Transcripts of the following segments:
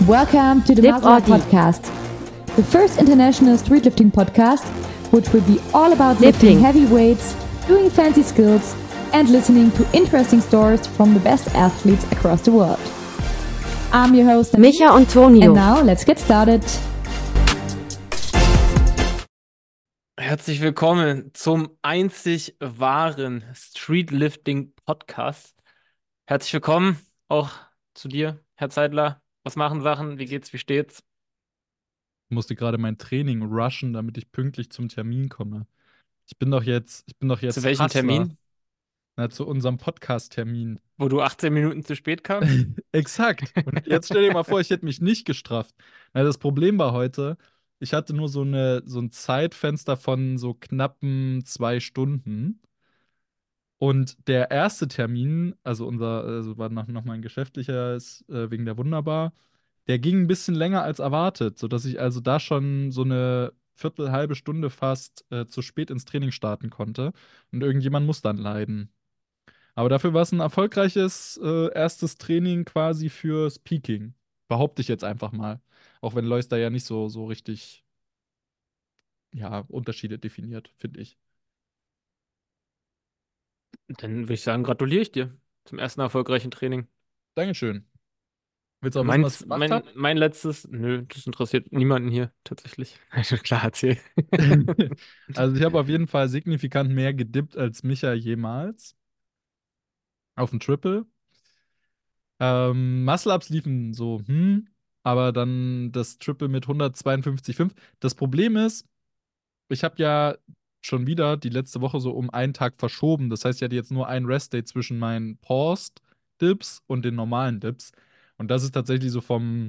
Welcome to the Lip Muscle Up Audi. Podcast, the first international streetlifting podcast, which will be all about lifting Lifting. heavy weights, doing fancy skills, and listening to interesting stories from the best athletes across the world. I'm your host, Micha und and Tonio. now let's get started. Herzlich willkommen zum einzig wahren Streetlifting Podcast. Herzlich willkommen auch zu dir, Herr Zeidler. Was machen Sachen? Wie geht's? Wie steht's? Ich musste gerade mein Training rushen, damit ich pünktlich zum Termin komme. Ich bin doch jetzt Zu welchem Hustler. Termin? Na, zu unserem Podcast-Termin. Wo du 18 Minuten zu spät kamst? Exakt. Und jetzt stell dir mal vor, ich hätte mich nicht gestrafft. Na, das Problem war heute, ich hatte nur so ein Zeitfenster von so knappen 2 Stunden. Und der erste Termin, also war noch mal ein geschäftlicher, ist wegen der Wunderbar, der ging ein bisschen länger als erwartet, sodass ich also da schon so eine halbe Stunde fast zu spät ins Training starten konnte. Und irgendjemand muss dann leiden. Aber dafür war es ein erfolgreiches erstes Training quasi fürs Peaking. Behaupte ich jetzt einfach mal. Auch wenn Lois da ja nicht so richtig, ja, Unterschiede definiert, finde ich. Dann würde ich sagen, gratuliere ich dir zum ersten erfolgreichen Training. Dankeschön. Willst du auch wissen, was ich gemacht habe? Mein letztes, nö, das interessiert niemanden hier tatsächlich. Klar, erzähl. Also ich habe auf jeden Fall signifikant mehr gedippt als Micha jemals. Auf dem Triple. Muscle-Ups liefen so, aber dann das Triple mit 152,5. Das Problem ist, ich habe ja schon wieder die letzte Woche so um einen Tag verschoben. Das heißt, ich hatte jetzt nur einen Rest-Day zwischen meinen Paused-Dips und den normalen Dips. Und das ist tatsächlich so vom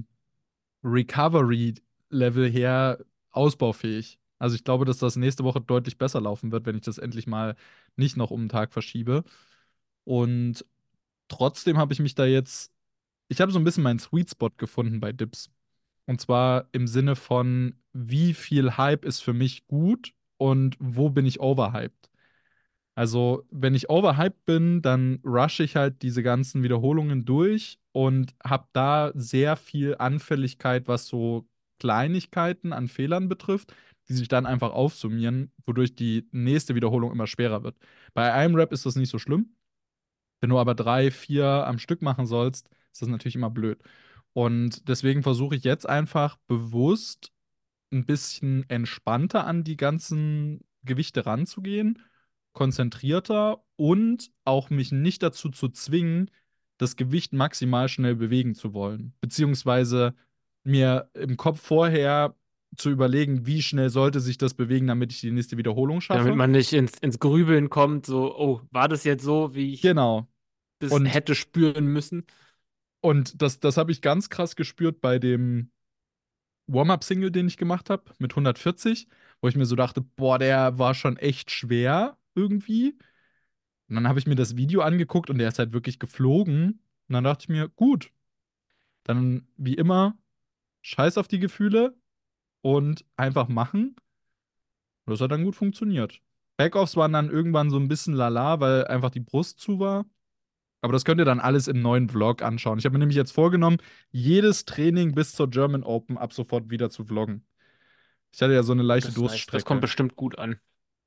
Recovery-Level her ausbaufähig. Also ich glaube, dass das nächste Woche deutlich besser laufen wird, wenn ich das endlich mal nicht noch um einen Tag verschiebe. Und trotzdem habe ich mich da jetzt, ich habe so ein bisschen meinen Sweet Spot gefunden bei Dips. Und zwar im Sinne von, wie viel Hype ist für mich gut und wo bin ich overhyped. Also, wenn ich overhyped bin, dann rush ich halt diese ganzen Wiederholungen durch und habe da sehr viel Anfälligkeit, was so Kleinigkeiten an Fehlern betrifft, die sich dann einfach aufsummieren, wodurch die nächste Wiederholung immer schwerer wird. Bei einem Rep ist das nicht so schlimm. Wenn du aber 3, 4 am Stück machen sollst, ist das natürlich immer blöd. Und deswegen versuche ich jetzt einfach bewusst ein bisschen entspannter an die ganzen Gewichte ranzugehen, konzentrierter und auch mich nicht dazu zu zwingen, das Gewicht maximal schnell bewegen zu wollen. Beziehungsweise mir im Kopf vorher zu überlegen, wie schnell sollte sich das bewegen, damit ich die nächste Wiederholung Damit schaffe. man nicht ins Grübeln kommt, so, oh, war das jetzt so, wie ich Genau. das Und, hätte spüren müssen? und das habe ich ganz krass gespürt bei dem Warm-Up-Single, den ich gemacht habe, mit 140, wo ich mir so dachte, boah, der war schon echt schwer irgendwie. Und dann habe ich mir das Video angeguckt und der ist halt wirklich geflogen. Und dann dachte ich mir, gut, dann wie immer, scheiß auf die Gefühle und einfach machen. Und das hat dann gut funktioniert. Backoffs waren dann irgendwann so ein bisschen lala, weil einfach die Brust zu war. Aber das könnt ihr dann alles im neuen Vlog anschauen. Ich habe mir nämlich jetzt vorgenommen, jedes Training bis zur German Open ab sofort wieder zu vloggen. Ich hatte ja so eine leichte Das ist nice. Das kommt Durststrecke. bestimmt gut an.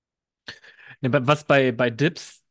Ne, was bei Dips,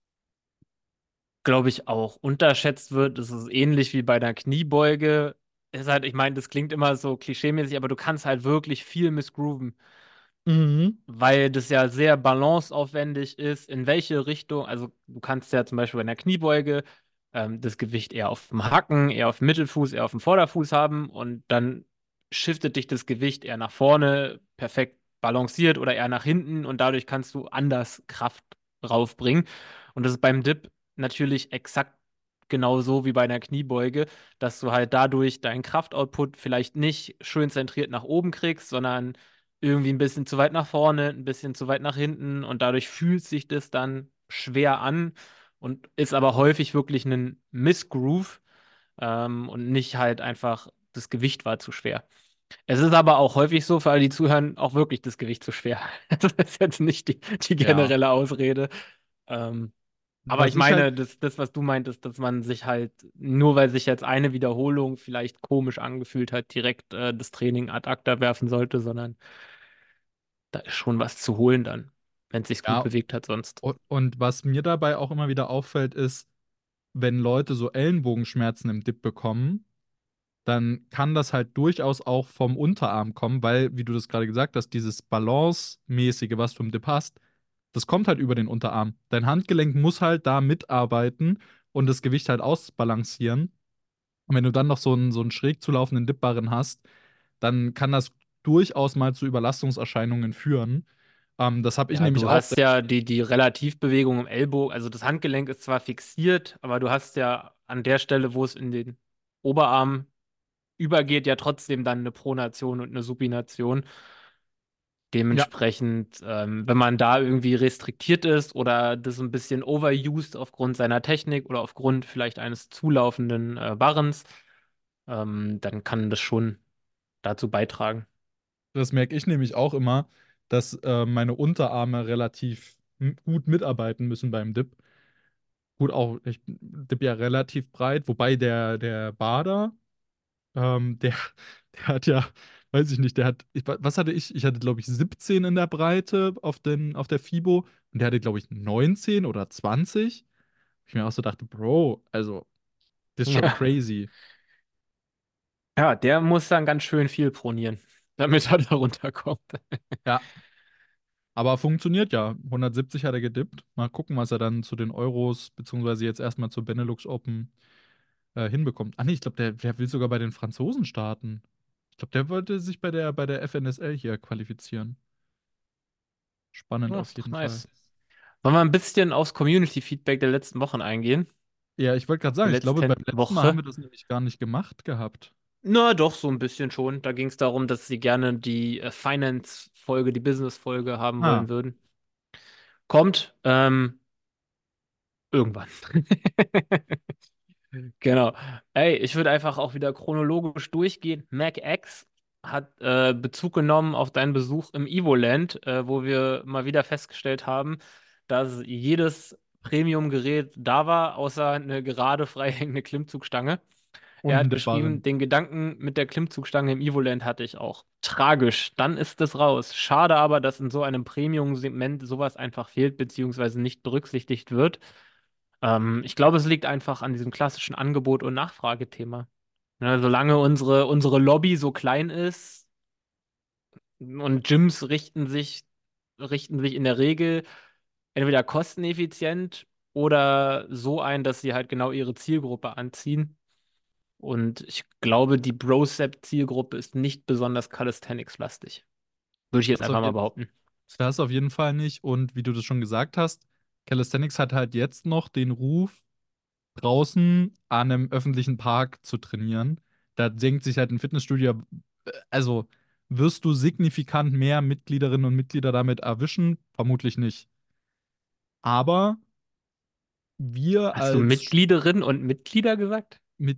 glaube ich, auch unterschätzt wird, das ist ähnlich wie bei der Kniebeuge. Ist halt, ich meine, das klingt immer so klischeemäßig, aber du kannst halt wirklich viel missgrooven, Mhm. weil das ja sehr balanceaufwendig ist, in welche Richtung. Also du kannst ja zum Beispiel bei einer Kniebeuge das Gewicht eher auf dem Hacken, eher auf dem Mittelfuß, eher auf dem Vorderfuß haben und dann shiftet dich das Gewicht eher nach vorne, perfekt balanciert oder eher nach hinten und dadurch kannst du anders Kraft raufbringen. Und das ist beim Dip natürlich exakt genauso wie bei einer Kniebeuge, dass du halt dadurch deinen Kraftoutput vielleicht nicht schön zentriert nach oben kriegst, sondern irgendwie ein bisschen zu weit nach vorne, ein bisschen zu weit nach hinten und dadurch fühlt sich das dann schwer an und ist aber häufig wirklich ein Missgroove und nicht halt einfach das Gewicht war zu schwer. Es ist aber auch häufig so, für alle, die zuhören, auch wirklich das Gewicht zu schwer. Das ist jetzt nicht die Ja. generelle Ausrede. Ähm, Aber Was ich ich halt, meine, das, was du meintest, dass man sich halt, nur weil sich jetzt eine Wiederholung vielleicht komisch angefühlt hat, direkt das Training ad acta werfen sollte, sondern da ist schon was zu holen dann, wenn es sich gut ja, bewegt hat sonst. und was mir dabei auch immer wieder auffällt, ist, wenn Leute so Ellenbogenschmerzen im Dip bekommen, dann kann das halt durchaus auch vom Unterarm kommen, weil, wie du das gerade gesagt hast, dieses Balance-mäßige, was du im Dip hast, das kommt halt über den Unterarm. Dein Handgelenk muss halt da mitarbeiten und das Gewicht halt ausbalancieren. Und wenn du dann noch so einen schräg zulaufenden Dipbarren hast, dann kann das durchaus mal zu Überlastungserscheinungen führen. Das habe ich Ja, nämlich du auch hast sehr ja stark. die Relativbewegung im Ellbogen, also das Handgelenk ist zwar fixiert, aber du hast ja an der Stelle, wo es in den Oberarm übergeht, ja trotzdem dann eine Pronation und eine Supination. Ja, Dementsprechend, wenn man da irgendwie restriktiert ist oder das ein bisschen overused aufgrund seiner Technik oder aufgrund vielleicht eines zulaufenden Barrens, dann kann das schon dazu beitragen. das merke ich nämlich auch immer, dass meine Unterarme relativ gut mitarbeiten müssen beim Dip. Gut, auch ich dip ja relativ breit, wobei der Bader, der, der hat ja, weiß ich nicht, der hat, was hatte ich? Ich hatte, glaube ich, 17 in der Breite auf der FIBO und der hatte, glaube ich, 19 oder 20. Ich mir auch so dachte, Bro, also, das ist schon Ja. crazy. Ja, der muss dann ganz schön viel pronieren, damit er da runterkommt. Ja, aber funktioniert ja. 170 hat er gedippt. Mal gucken, was er dann zu den Euros, beziehungsweise jetzt erstmal zur Benelux Open hinbekommt. Ah, nee, ich glaube, der will sogar bei den Franzosen starten. Ich glaube, der wollte sich bei der FNSL hier qualifizieren. Spannend Ja, auf ist doch jeden Fall. nice. Wollen wir ein bisschen aufs Community-Feedback der letzten Wochen eingehen? Ja, ich wollte gerade Der sagen, ich glaube, beim letzten letzten Mal haben Woche? wir das nämlich gar nicht gemacht gehabt. Na, doch, so ein bisschen schon. Da ging es darum, dass sie gerne die Finance-Folge, die Business-Folge haben Ah, wollen würden. Kommt irgendwann. Genau. Ey, ich würde einfach auch wieder chronologisch durchgehen. MacX hat Bezug genommen auf deinen Besuch im Evoland, wo wir mal wieder festgestellt haben, dass jedes Premium-Gerät da war, außer eine gerade freihängende Klimmzugstange. Er und ein hat Dip-Barren. geschrieben, den Gedanken mit der Klimmzugstange im Evoland hatte ich auch. Tragisch, dann ist es raus. Schade aber, dass in so einem Premium-Segment sowas einfach fehlt, beziehungsweise nicht berücksichtigt wird. Ich glaube, es liegt einfach an diesem klassischen Angebot- und Nachfragethema. Ne, solange unsere Lobby so klein ist und Gyms richten sich in der Regel entweder kosteneffizient oder so ein, dass sie halt genau ihre Zielgruppe anziehen. Und ich glaube, die Brosep-Zielgruppe ist nicht besonders calisthenics-lastig. Würde ich jetzt Das auf einfach mal jeden, behaupten. das auf jeden Fall nicht. Und wie du das schon gesagt hast, Calisthenics hat halt jetzt noch den Ruf, draußen an einem öffentlichen Park zu trainieren. Da denkt sich halt ein Fitnessstudio, also wirst du signifikant mehr Mitgliederinnen und Mitglieder damit erwischen? Vermutlich nicht. Aber wir Hast du als Mitgliederinnen und Mitglieder gesagt?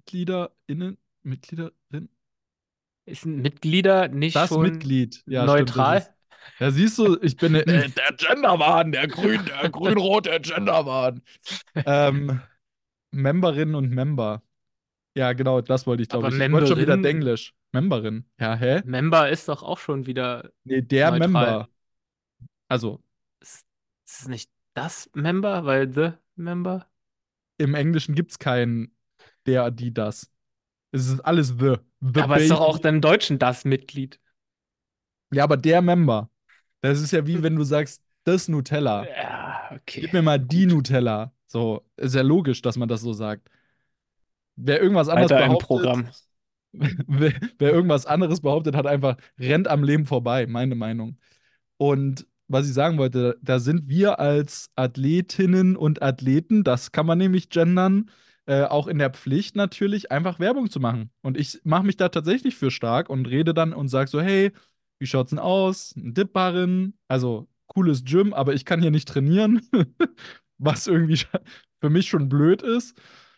Mitgliederin, Ist ein Mitglieder nicht das schon Mitglied, ja, stimmt, das ist. neutral? Ja, siehst du, ich bin der Genderwahn, der grün-rote Genderwahn. Ähm, Memberinnen und Member. Ja, genau, das wollte ich, glaube Aber ich. Ich wollte schon wieder Memberin, Denglisch. Memberin. Ja, hä? Member ist doch auch schon wieder Nee, der neutral. Member. Also, Ist, ist es nicht das Member, weil the Member? im Englischen gibt es kein der, die, das. Es ist alles the. The Aber ist doch auch Baby. dann im Deutschen das Mitglied. Ja, aber der Member. Das ist ja wie wenn du sagst, das Nutella. Ja, Gib okay, mir mal die gut. Nutella. So, ist ja logisch, dass man das so sagt. Wer irgendwas anderes Weiter im behauptet, Programm. wer irgendwas anderes behauptet, hat einfach, rennt am Leben vorbei, meine Meinung. Und was ich sagen wollte, da sind wir als Athletinnen und Athleten, das kann man nämlich gendern, auch in der Pflicht natürlich, einfach Werbung zu machen. Und ich mache mich da tatsächlich für stark und rede dann und sage so, hey, wie schaut's denn aus? Ein Dip-Barren, also cooles Gym, aber ich kann hier nicht trainieren, was irgendwie für mich schon blöd ist.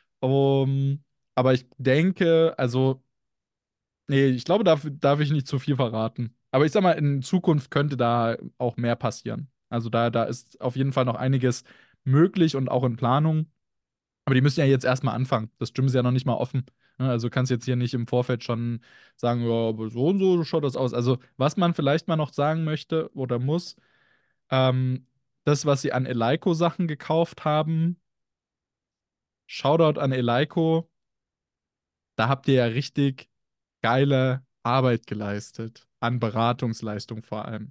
Aber ich denke, also nee, ich glaube, dafür darf ich nicht zu viel verraten. Aber ich sag mal, in Zukunft könnte da auch mehr passieren. Also da ist auf jeden Fall noch einiges möglich und auch in Planung. Aber die müssen ja jetzt erstmal anfangen. Das Gym ist ja noch nicht mal offen. Ne? Also kannst jetzt hier nicht im Vorfeld schon sagen, ja, aber so und so schaut das aus. Also, was man vielleicht mal noch sagen möchte oder muss, ähm, das, was sie an Eleiko-Sachen gekauft haben, Shoutout an Eleiko, da habt ihr ja richtig geile Arbeit geleistet. An Beratungsleistung vor allem.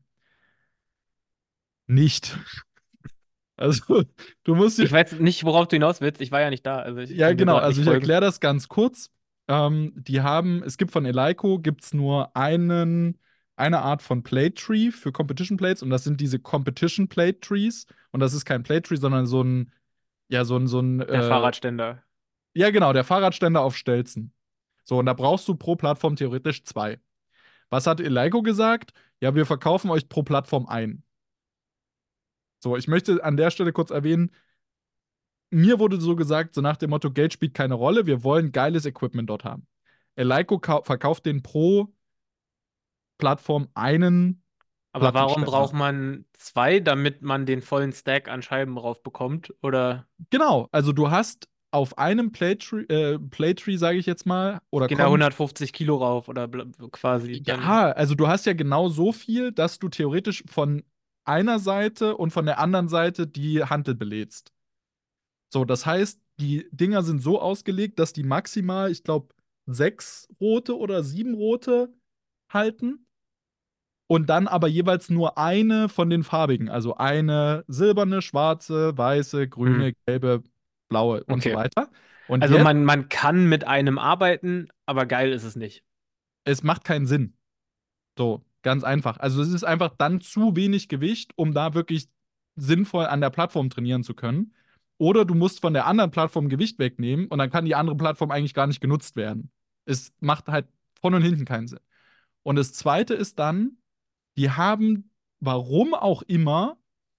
Nicht. Also, du musst dir. Ich weiß nicht, worauf du hinaus willst. Ich war ja nicht da. Also ich Ja, kann dir genau. gerade Also, nicht ich folgen. erkläre das ganz kurz. Es gibt von Eleiko gibt's nur eine Art von Plate Tree für Competition Plates und das sind diese Competition Plate Trees. Und das ist kein Plate Tree, sondern Der Fahrradständer. ja, genau, der Fahrradständer auf Stelzen. So, und da brauchst du pro Plattform theoretisch zwei. Was hat Eleiko gesagt? Ja, wir verkaufen euch pro Plattform ein. So, ich möchte an der Stelle kurz erwähnen, mir wurde so gesagt, so nach dem Motto, Geld spielt keine Rolle, wir wollen geiles Equipment dort haben. Eleiko verkauft den pro Plattform einen Aber warum Plattenständer. braucht man zwei, damit man den vollen Stack an Scheiben drauf bekommt? Oder Genau, also du hast auf einem Playtree sage ich jetzt mal, oder gehen da kommt. 150 Kilo rauf oder quasi dann. Ja, also du hast ja genau so viel, dass du theoretisch von einer Seite und von der anderen Seite die Hantel belädst. So, das heißt, die Dinger sind so ausgelegt, dass die maximal, ich glaube, 6 rote oder 7 rote halten und dann aber jeweils nur eine von den farbigen, also eine silberne, schwarze, weiße, Hm, grüne, gelbe, blaue und so okay. weiter. Und Also jetzt, man kann mit einem arbeiten, aber geil ist es nicht. es macht keinen Sinn. So, ganz einfach. Also es ist einfach dann zu wenig Gewicht, um da wirklich sinnvoll an der Plattform trainieren zu können. Oder du musst von der anderen Plattform Gewicht wegnehmen und dann kann die andere Plattform eigentlich gar nicht genutzt werden. Es macht halt vorne und hinten keinen Sinn. Und das Zweite ist dann, die haben, warum auch immer,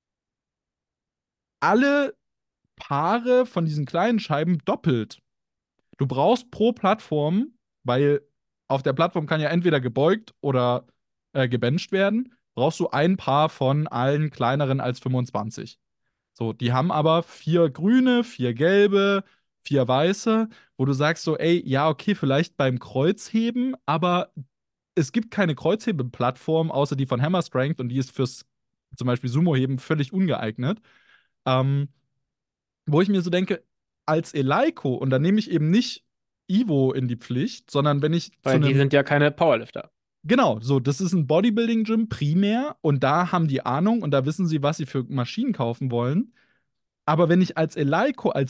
alle Paare von diesen kleinen Scheiben doppelt. Du brauchst pro Plattform, weil auf der Plattform kann ja entweder gebeugt oder gebencht werden, brauchst du ein Paar von allen kleineren als 25. So, die haben aber 4 grüne, 4 gelbe, 4 weiße, wo du sagst so, ey, ja, okay, vielleicht beim Kreuzheben, aber es gibt keine Kreuzhebeplattform, außer die von Hammer Strength und die ist fürs zum Beispiel Sumo-Heben völlig ungeeignet. Ähm, Wo ich mir so denke, als Eleiko, und da nehme ich eben nicht Ivo in die Pflicht, sondern wenn ich zu Weil die einem, sind ja keine Powerlifter. genau, so, das ist ein Bodybuilding-Gym primär und da haben die Ahnung und da wissen sie, was sie für Maschinen kaufen wollen. Aber wenn ich als Eleiko, als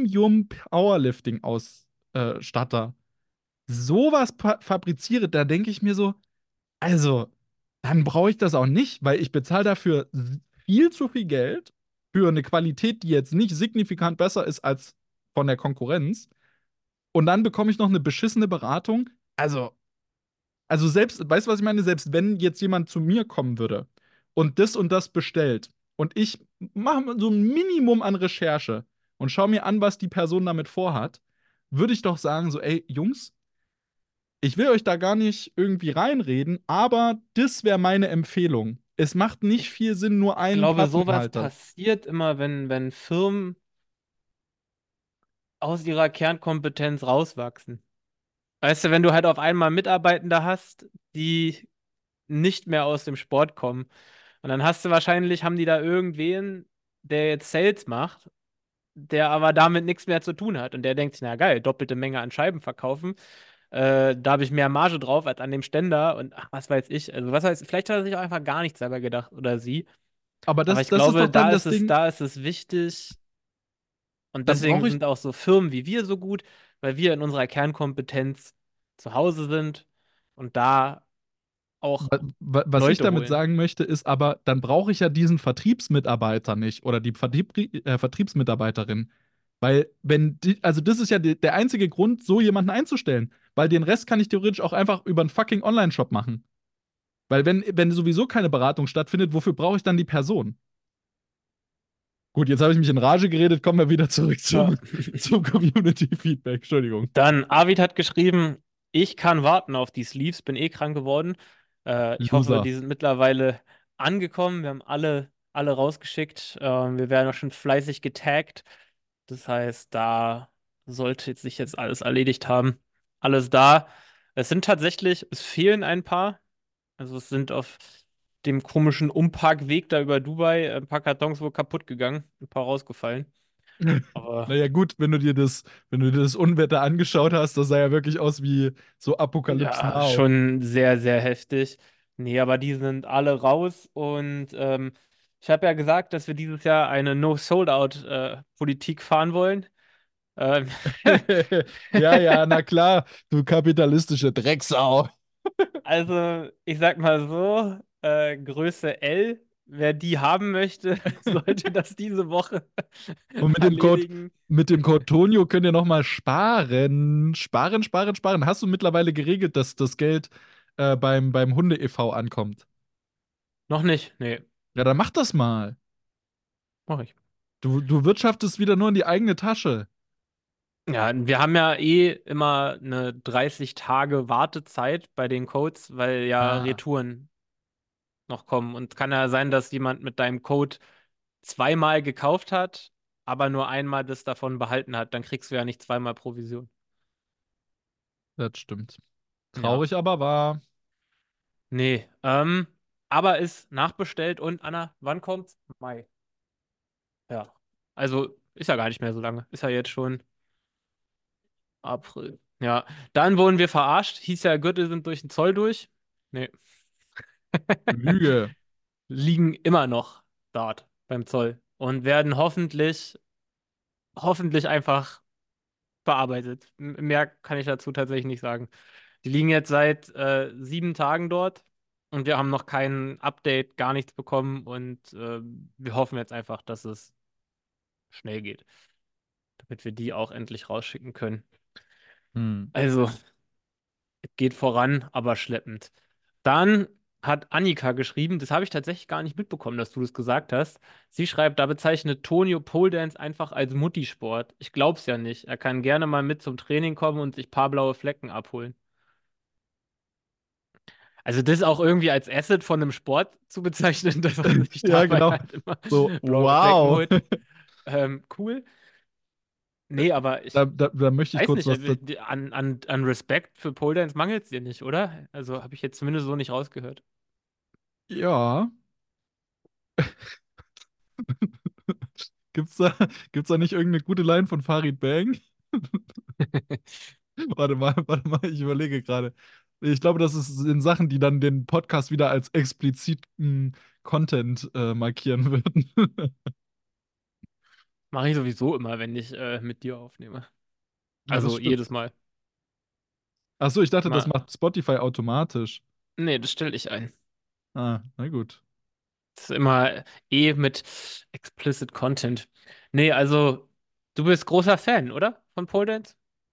Premium-Powerlifting-Ausstatter sowas fabriziere, da denke ich mir so, also, dann brauche ich das auch nicht, weil ich bezahle dafür viel zu viel Geld für eine Qualität, die jetzt nicht signifikant besser ist als von der Konkurrenz. Und dann bekomme ich noch eine beschissene Beratung. Also selbst, weißt du, was ich meine? Selbst wenn jetzt jemand zu mir kommen würde und das bestellt und ich mache so ein Minimum an Recherche und schaue mir an, was die Person damit vorhat, würde ich doch sagen, so, ey, Jungs, ich will euch da gar nicht irgendwie reinreden, aber das wäre meine Empfehlung. Es macht nicht Ich viel Sinn, nur einen glaube, sowas Platteninhalter. passiert immer, wenn Firmen aus ihrer Kernkompetenz rauswachsen. Weißt du, wenn du halt auf einmal Mitarbeitende hast, die nicht mehr aus dem Sport kommen. Und dann hast du wahrscheinlich, haben die da irgendwen, der jetzt Sales macht, der aber damit nichts mehr zu tun hat. Und der denkt sich, na geil, doppelte Menge an Scheiben verkaufen. Da habe ich mehr Marge drauf als an dem Ständer und ach, was weiß ich. Also was weiß, vielleicht hat er sich auch einfach gar nichts selber gedacht oder sie. Aber Aber das, ich das ist glaube, doch dann das Ding, da ist es wichtig und dann deswegen brauche ich. sind auch so Firmen wie wir so gut, weil wir in unserer Kernkompetenz zu Hause sind und da auch Was ich Leute damit holen. sagen möchte, ist aber, dann brauche ich ja diesen Vertriebsmitarbeiter nicht oder die Vertriebsmitarbeiterin. Weil, also das ist ja der einzige Grund, so jemanden einzustellen. Weil den Rest kann ich theoretisch auch einfach über einen fucking Online-Shop machen. Weil, wenn sowieso keine Beratung stattfindet, wofür brauche ich dann die Person? Gut, jetzt habe ich mich in Rage geredet, kommen wir wieder zurück Ja. zum Community-Feedback. Entschuldigung. Dann Arvid hat geschrieben, ich kann warten auf die Sleeves, bin eh krank geworden. Ich hoffe, Loser. die sind mittlerweile angekommen. Wir haben alle rausgeschickt. Wir werden auch schon fleißig getaggt. Das heißt, da sollte sich jetzt alles erledigt haben. Alles da. Es sind tatsächlich, es fehlen ein paar. Also es sind auf dem komischen Umparkweg da über Dubai ein paar Kartons wohl kaputt gegangen, ein paar rausgefallen. Aber Naja, gut, wenn du dir das Unwetter angeschaut hast, das sah ja wirklich aus wie so Apokalypse ja, Now. schon sehr, sehr heftig. Nee, aber die sind alle raus und ich habe ja gesagt, dass wir dieses Jahr eine No-Sold-Out-Politik fahren wollen. Ähm, Ja, ja, na klar, du kapitalistische Drecksau. also, ich sag mal so, Größe L, wer die haben möchte, sollte das diese Woche Und erledigen. mit dem Code Tonio könnt ihr noch mal sparen. Sparen, sparen, sparen. Hast du mittlerweile geregelt, dass das Geld beim Hunde-e.V. ankommt? Noch nicht? Nee, Ja, dann mach das mal. mach ich. Du wirtschaftest wieder nur in die eigene Tasche. Ja, wir haben ja eh immer eine 30 Tage Wartezeit bei den Codes, weil ja Ah, Retouren noch kommen. Und kann ja sein, dass jemand mit deinem Code zweimal gekauft hat, aber nur einmal das davon behalten hat. Dann kriegst du ja nicht zweimal Provision. das stimmt. Ja. Traurig, aber wahr. Nee. Aber ist nachbestellt und Anna, wann kommt's? Mai. Ja. Also ist ja gar nicht mehr so lange. Ist ja jetzt schon April. Ja. Dann wurden wir verarscht. Hieß ja, Gürtel sind durch den Zoll durch. Nee. Lüge. Liegen immer noch dort beim Zoll und werden hoffentlich einfach bearbeitet. Mehr kann ich dazu tatsächlich nicht sagen. Die liegen jetzt seit 7 Tagen dort und wir haben noch kein Update, gar nichts bekommen und wir hoffen jetzt einfach, dass es schnell geht, damit wir die auch endlich rausschicken können. Hm. Also, es geht voran, aber schleppend. Dann hat Annika geschrieben, das habe ich tatsächlich gar nicht mitbekommen, dass du das gesagt hast. Sie schreibt, da bezeichnet Tonio Pole Dance einfach als Muttisport. Ich glaub's ja nicht. Er kann gerne mal mit zum Training kommen und sich paar blaue Flecken abholen. Also das auch irgendwie als Asset von einem Sport zu bezeichnen, dass man sich Ja, dabei genau. halt immer So, blaue Flecken wow. holt. Cool. Nee, aber ich Da möchte ich weiß kurz nicht, was. an Respekt für Pole Dance mangelt es dir nicht, oder? Also habe ich jetzt zumindest so nicht rausgehört. Ja. Gibt's da, gibt's da nicht irgendeine gute Line von Farid Bang? Warte mal, ich überlege gerade. Ich glaube, das ist in Sachen, die dann den Podcast wieder als expliziten Content markieren würden. Mache ich sowieso immer, wenn ich mit dir aufnehme. Ja, das Also stimmt. jedes Mal. Achso, ich dachte, das Mal. macht Spotify automatisch. Nee, das stelle ich ein. Ah, na gut. Das ist immer mit explicit Content. Nee, also du bist großer Fan, oder? Von Pole Dance?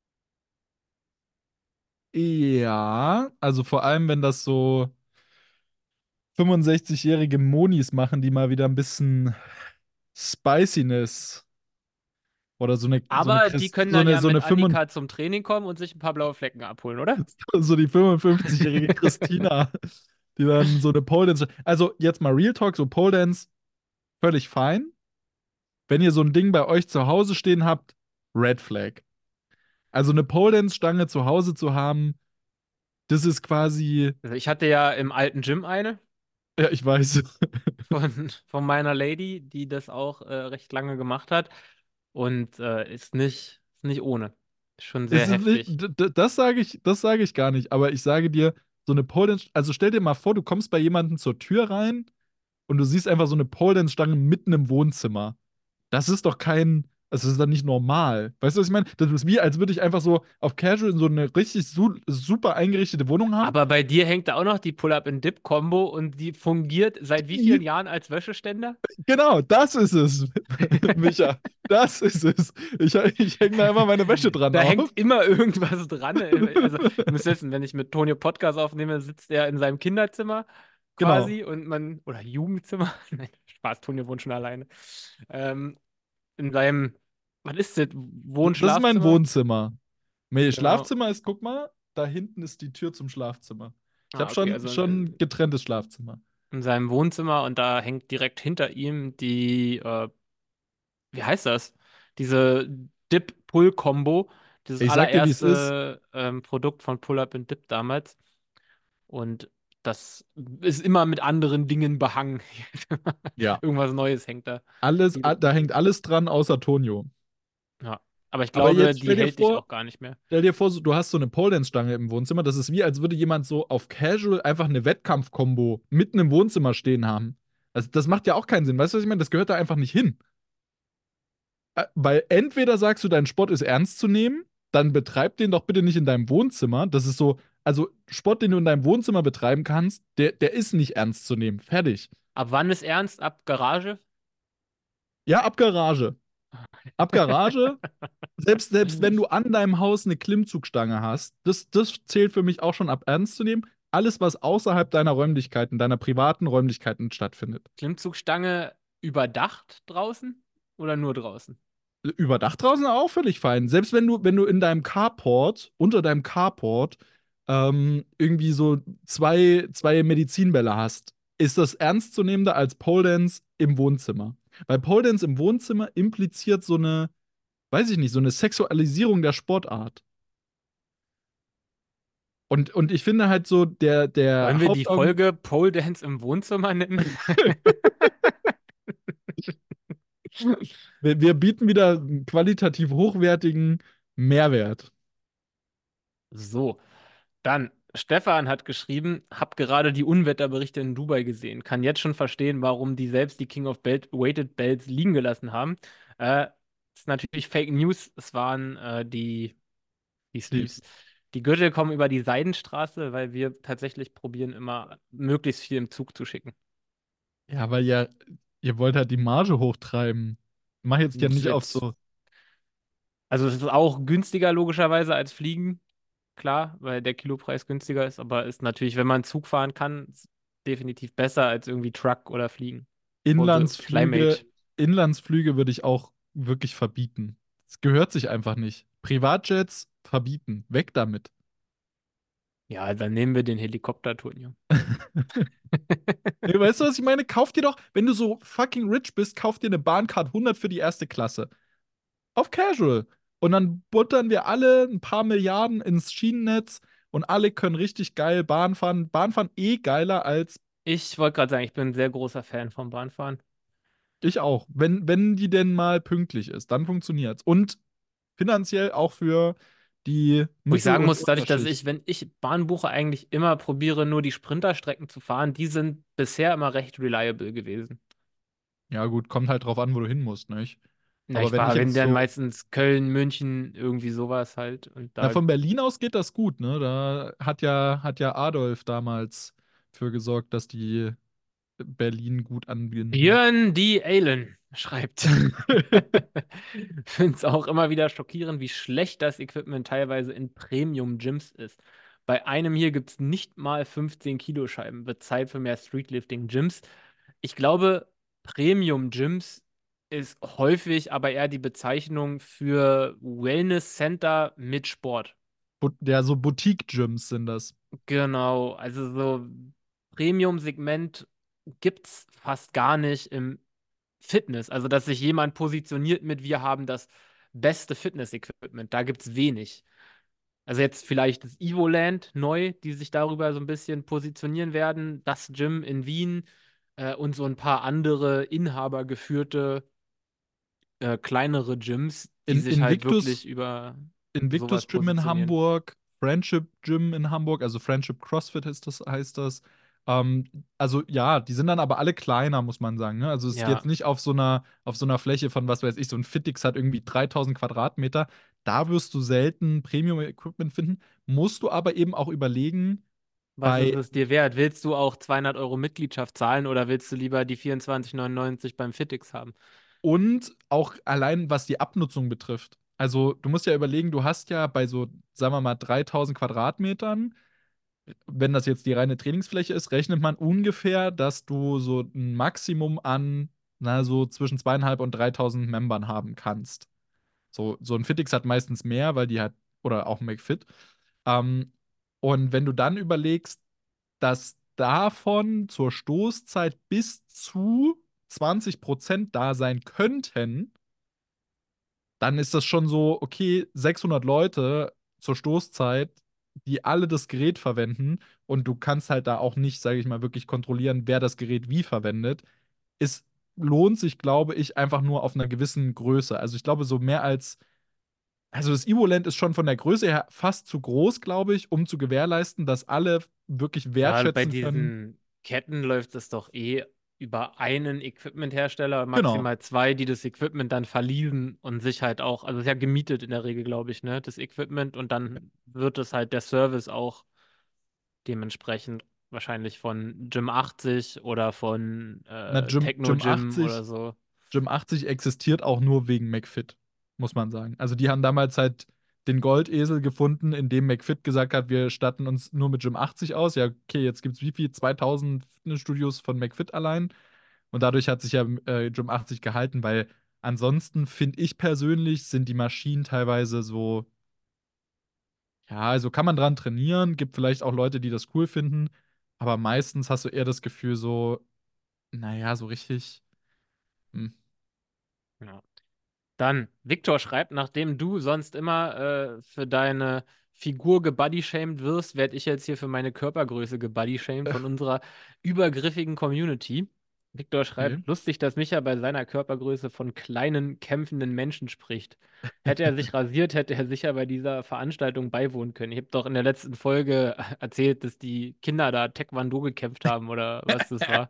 Ja, also vor allem, wenn das so 65-jährige Monis machen, die mal wieder ein bisschen Spiciness oder Aber die können dann ja So eine mit Annika zum Training kommen und sich ein paar blaue Flecken abholen, oder? so die 55-jährige Christina, die dann so eine Pole Dance. Also jetzt mal Real Talk, so Pole Dance, völlig fein. Wenn ihr so ein Ding bei euch zu Hause stehen habt, Red Flag. Also eine Pole Dance Stange zu Hause zu haben, das ist quasi, Also ich hatte ja im alten Gym eine ja, ich weiß. von meiner Lady, die das auch recht lange gemacht hat. Und ist nicht ohne. Ist schon sehr Es ist nicht, heftig. das sage ich gar nicht, aber ich sage dir, so eine Pole Dance, also stell dir mal vor, du kommst bei jemandem zur Tür rein und du siehst einfach so eine Pole Dance Stange mitten im Wohnzimmer. Das ist doch kein, das ist dann nicht normal. Weißt du, was ich meine? Das ist wie, als würde ich einfach so auf Casual in so eine richtig super eingerichtete Wohnung haben. Aber bei dir hängt da auch noch die Pull-Up-and-Dip-Kombo und die fungiert seit wie vielen Jahren als Wäscheständer? Genau, das ist es, Micha. Das ist es. Ich hänge da immer meine Wäsche dran Da hängt auf. immer irgendwas dran. Also, ihr müsst wissen, wenn ich mit Tonio Podcast aufnehme, sitzt er in seinem Kinderzimmer Genau. quasi oder Jugendzimmer. Nein, Spaß, Tonio wohnt schon alleine. Ähm, in seinem, was ist das? Das ist mein Wohn-Schlafzimmer? Wohnzimmer. Nee, Genau. Schlafzimmer ist, guck mal, da hinten ist die Tür zum Schlafzimmer. Ich habe Ah, okay, also schon getrenntes Schlafzimmer. in seinem Wohnzimmer und da hängt direkt hinter ihm wie heißt das? Diese Dip-Pull-Kombo, dieses Ich sag dir, wie es ist. allererste Produkt von Pull-Up and Dip damals. Und das ist immer mit anderen Dingen behangen. Ja. Irgendwas Neues hängt da. Alles, Die, da hängt alles dran außer Tonio. ja. Aber ich Aber glaube, jetzt die hält dich auch gar nicht mehr. stell dir vor, du hast so eine Pole Dance Stange im Wohnzimmer. Das ist wie, als würde jemand so auf Casual einfach eine Wettkampf-Kombo mitten im Wohnzimmer stehen haben. Also, das macht ja auch keinen Sinn. Weißt du, was ich meine? Das gehört da einfach nicht hin. Weil entweder sagst du, dein Sport ist ernst zu nehmen, dann betreib den doch bitte nicht in deinem Wohnzimmer. Das ist so, also Sport, den du in deinem Wohnzimmer betreiben kannst, der ist nicht ernst zu nehmen. Fertig. Ab wann ist ernst? Ab Garage? Ja, ab Garage. Ab Garage, selbst wenn du an deinem Haus eine Klimmzugstange hast, das zählt für mich auch schon ab ernst zu nehmen. Alles, was außerhalb deiner Räumlichkeiten, deiner privaten Räumlichkeiten stattfindet. Klimmzugstange überdacht draußen oder nur draußen? Überdacht draußen auch völlig fein. Selbst wenn du in deinem Carport, unter deinem Carport, irgendwie so zwei Medizinbälle hast, ist das ernstzunehmender als Pole Dance im Wohnzimmer. Weil Pole Dance im Wohnzimmer impliziert so eine, weiß ich nicht, so eine Sexualisierung der Sportart. Und ich finde halt so, der Wollen wir die Hauptargument. Folge Pole Dance im Wohnzimmer nennen? Wir bieten wieder einen qualitativ hochwertigen Mehrwert. So, dann, Stefan hat geschrieben, hab gerade die Unwetterberichte in Dubai gesehen. Kann jetzt schon verstehen, warum die selbst die King of Weighted Belts liegen gelassen haben. Äh, Ist natürlich Fake News. Es waren die Die, Sleeves. Die Gürtel kommen über die Seidenstraße, weil wir tatsächlich probieren, immer möglichst viel im Zug zu schicken. ja, weil ja, ihr wollt halt die Marge hochtreiben. Mach jetzt ja Das ist nicht auf jetzt, so. also es ist auch günstiger logischerweise als Fliegen, klar, weil der Kilopreis günstiger ist, aber ist natürlich, wenn man Zug fahren kann, ist definitiv besser als irgendwie Truck oder Fliegen. For the Inlandsflüge, climate. Inlandsflüge würde ich auch wirklich verbieten. Es gehört sich einfach nicht. Privatjets verbieten. Weg damit. Ja, dann nehmen wir den Helikopter, Tonio. Nee, weißt du, was ich meine? Kauf dir doch, wenn du so fucking rich bist, kauf dir eine Bahncard 100 für die erste Klasse. Auf Casual. Und dann buttern wir alle ein paar Milliarden ins Schienennetz und alle können richtig geil Bahn fahren. Bahn fahren eh geiler als Ich wollte gerade sagen, ich bin ein sehr großer Fan vom Bahnfahren. ich auch. Wenn die denn mal pünktlich ist, dann funktioniert's. Und finanziell auch für die Wo ich Mittel- sagen und muss, dadurch, dass Unterschicht. ich, wenn ich Bahn buche, eigentlich immer probiere, nur die Sprinterstrecken zu fahren, die sind bisher immer recht reliable gewesen. Ja, gut, kommt halt drauf an, wo du hin musst, nicht? Na, Aber ich wenn ich fahre, wenn jetzt dann so. meistens Köln, München, irgendwie sowas halt. Und Na, da von Berlin aus geht das gut, ne? Da hat ja Adolf damals für gesorgt, dass die Berlin gut anbinden. Björn D. Allen schreibt. Finde es auch immer wieder schockierend, wie schlecht das Equipment teilweise in Premium-Gyms ist. Bei einem hier gibt es nicht mal 15 Kilo Scheiben. Wird Zeit für mehr Streetlifting-Gyms. Ich glaube, Premium-Gyms ist häufig aber eher die Bezeichnung für Wellness-Center mit Sport. Ja, so Boutique-Gyms sind das. Genau, also so Premium-Segment gibt es fast gar nicht im Fitness. Also, dass sich jemand positioniert mit, wir haben das beste Fitness-Equipment. Da gibt es wenig. Also jetzt vielleicht das Evoland neu, die sich darüber so ein bisschen positionieren werden. Das Gym in Wien und so ein paar andere inhabergeführte kleinere Gyms, die In sich halt Invictus wirklich über Invictus sowas Gym in positionieren. Hamburg, Friendship Gym in Hamburg, also Friendship CrossFit heißt das. Ähm, also ja, die sind dann aber alle kleiner, muss man sagen. Ne? Also es ist jetzt Ja, nicht auf so einer Fläche von, was weiß ich, so ein Fitix hat irgendwie 3000 Quadratmeter. Da wirst du selten Premium-Equipment finden. Musst du aber eben auch überlegen, was ist bei es dir wert? Willst du auch 200 Euro Mitgliedschaft zahlen oder willst du lieber die 24,99 beim Fitix haben? und auch allein was die Abnutzung betrifft. Also du musst ja überlegen, du hast ja bei so, sagen wir mal, 3000 Quadratmetern, wenn das jetzt die reine Trainingsfläche ist, rechnet man ungefähr, dass du so ein Maximum an, na, so zwischen 2.500 und 3.000 Membern haben kannst. So ein Fitix hat meistens mehr, weil die hat, oder auch ein McFit. Ähm, und wenn du dann überlegst, dass davon zur Stoßzeit bis zu 20% da sein könnten, dann ist das schon so, okay, 600 Leute zur Stoßzeit, die alle das Gerät verwenden und du kannst halt da auch nicht, sage ich mal, wirklich kontrollieren, wer das Gerät wie verwendet. Es lohnt sich, glaube ich, einfach nur auf einer gewissen Größe. Also ich glaube, so mehr als, also das Evoland ist schon von der Größe her fast zu groß, glaube ich, um zu gewährleisten, dass alle wirklich Ja, bei wertschätzen können. diesen Ketten läuft es doch eh über einen Equipment-Hersteller, Genau. maximal zwei, die das Equipment dann verleasen und sich halt auch, also ist ja gemietet in der Regel, glaube ich, ne, das Equipment und dann wird es halt der Service auch dementsprechend wahrscheinlich von Gym 80 oder von Na, Techno Gym oder so. Gym 80 existiert auch nur wegen McFit, muss man sagen. Also die haben damals halt den Goldesel gefunden, in dem McFit gesagt hat, wir statten uns nur mit Gym 80 aus. Ja, okay, jetzt gibt es wie viel? 2000 Fitnessstudios von McFit allein. Und dadurch hat sich ja Gym 80 gehalten, weil ansonsten finde ich persönlich, sind die Maschinen teilweise so, ja, also kann man dran trainieren, gibt vielleicht auch Leute, die das cool finden, aber meistens hast du eher das Gefühl so, naja, so richtig. Hm. Ja. Dann, Viktor schreibt, nachdem du sonst immer für deine Figur gebodyshamed wirst, werde ich jetzt hier für meine Körpergröße gebodyshamed von unserer übergriffigen Community. Viktor Okay. schreibt, lustig, dass Micha bei seiner Körpergröße von kleinen, kämpfenden Menschen spricht. Hätte er sich rasiert, hätte er sicher bei dieser Veranstaltung beiwohnen können. Ich habe doch in der letzten Folge erzählt, dass die Kinder da Taekwondo gekämpft haben oder was das war.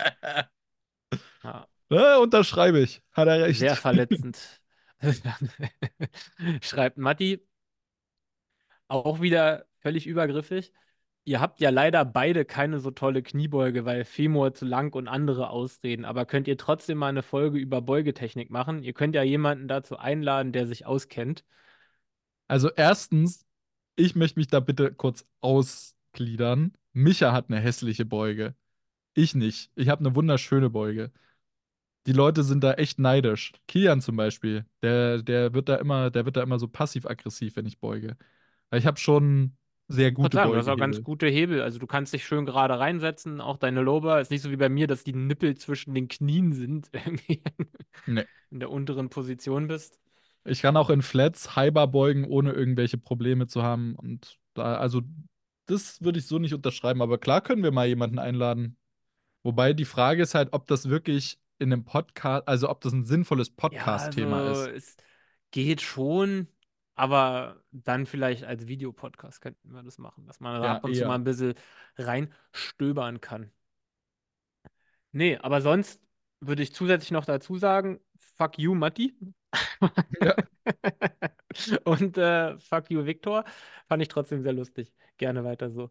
Ja, Unterschreibe ich. Hat er sehr recht. verletzend. Schreibt Matti, auch wieder völlig übergriffig. Ihr habt ja leider beide keine so tolle Kniebeuge, weil Femur zu lang und andere Ausreden. Aber könnt ihr trotzdem mal eine Folge über Beugetechnik machen? Ihr könnt ja jemanden dazu einladen, der sich auskennt. Also erstens, ich möchte mich da bitte kurz ausgliedern. Micha hat eine hässliche Beuge. Ich nicht. Ich habe eine wunderschöne Beuge. Die Leute sind da echt neidisch. Kilian zum Beispiel, der wird da immer so passiv-aggressiv, wenn ich beuge. Weil ich habe schon sehr Ich wollte gute sagen, du hast auch ganz Beugehebel. gute Hebel. Also du kannst dich schön gerade reinsetzen, auch deine Lower. Ist nicht so wie bei mir, dass die Nippel zwischen den Knien sind, irgendwie Nee. in der unteren Position bist. Ich kann auch in Flats Highbar beugen, ohne irgendwelche Probleme zu haben. Und da, also, das würde ich so nicht unterschreiben. Aber klar können wir mal jemanden einladen. Wobei die Frage ist halt, ob das wirklich in einem Podcast, also ob das ein sinnvolles Ja, Podcast-Thema also ist. es geht schon, aber dann vielleicht als Videopodcast könnten wir das machen, dass man da Ja, ab und zu mal eher. ein bisschen reinstöbern kann. Nee, aber sonst würde ich zusätzlich noch dazu sagen, fuck you, Matti. Ja. Und fuck you, Viktor. Fand ich trotzdem sehr lustig. Gerne weiter so.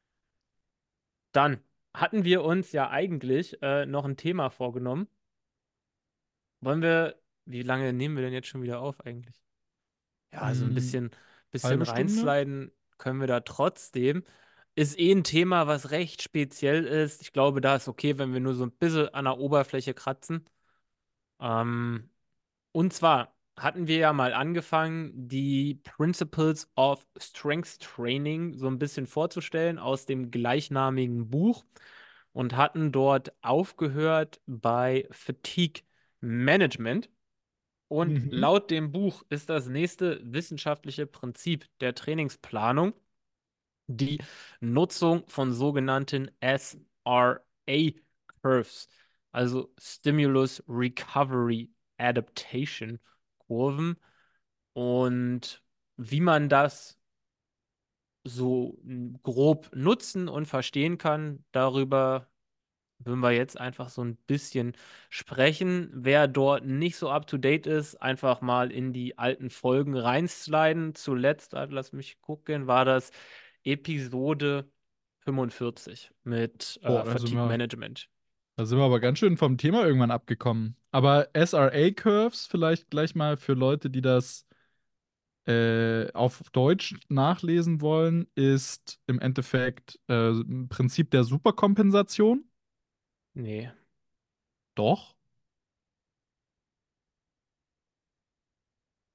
Dann hatten wir uns ja eigentlich noch ein Thema vorgenommen. Wollen wir, wie lange nehmen wir denn jetzt schon wieder auf eigentlich? Ja, also ein Hm, bisschen halbe Stunde? reinsliden können wir da trotzdem. Ist eh ein Thema, was recht speziell ist. Ich glaube, da ist okay, wenn wir nur so ein bisschen an der Oberfläche kratzen. Ähm, und zwar hatten wir ja mal angefangen, die Principles of Strength Training so ein bisschen vorzustellen aus dem gleichnamigen Buch und hatten dort aufgehört bei Fatigue Management. Und Mhm. laut dem Buch ist das nächste wissenschaftliche Prinzip der Trainingsplanung die Nutzung von sogenannten SRA-Curves, also Stimulus Recovery Adaptation Kurven. Und wie man das so grob nutzen und verstehen kann, darüber würden wir jetzt einfach so ein bisschen sprechen. Wer dort nicht so up to date ist, einfach mal in die alten Folgen reinsliden. Zuletzt, lass mich gucken, war das Episode 45 mit Boah, Fatigue Management. da sind wir aber ganz schön vom Thema irgendwann abgekommen. Aber SRA-Curves vielleicht gleich mal für Leute, die das auf Deutsch nachlesen wollen, ist im Endeffekt ein Prinzip der Superkompensation. Nee. Doch.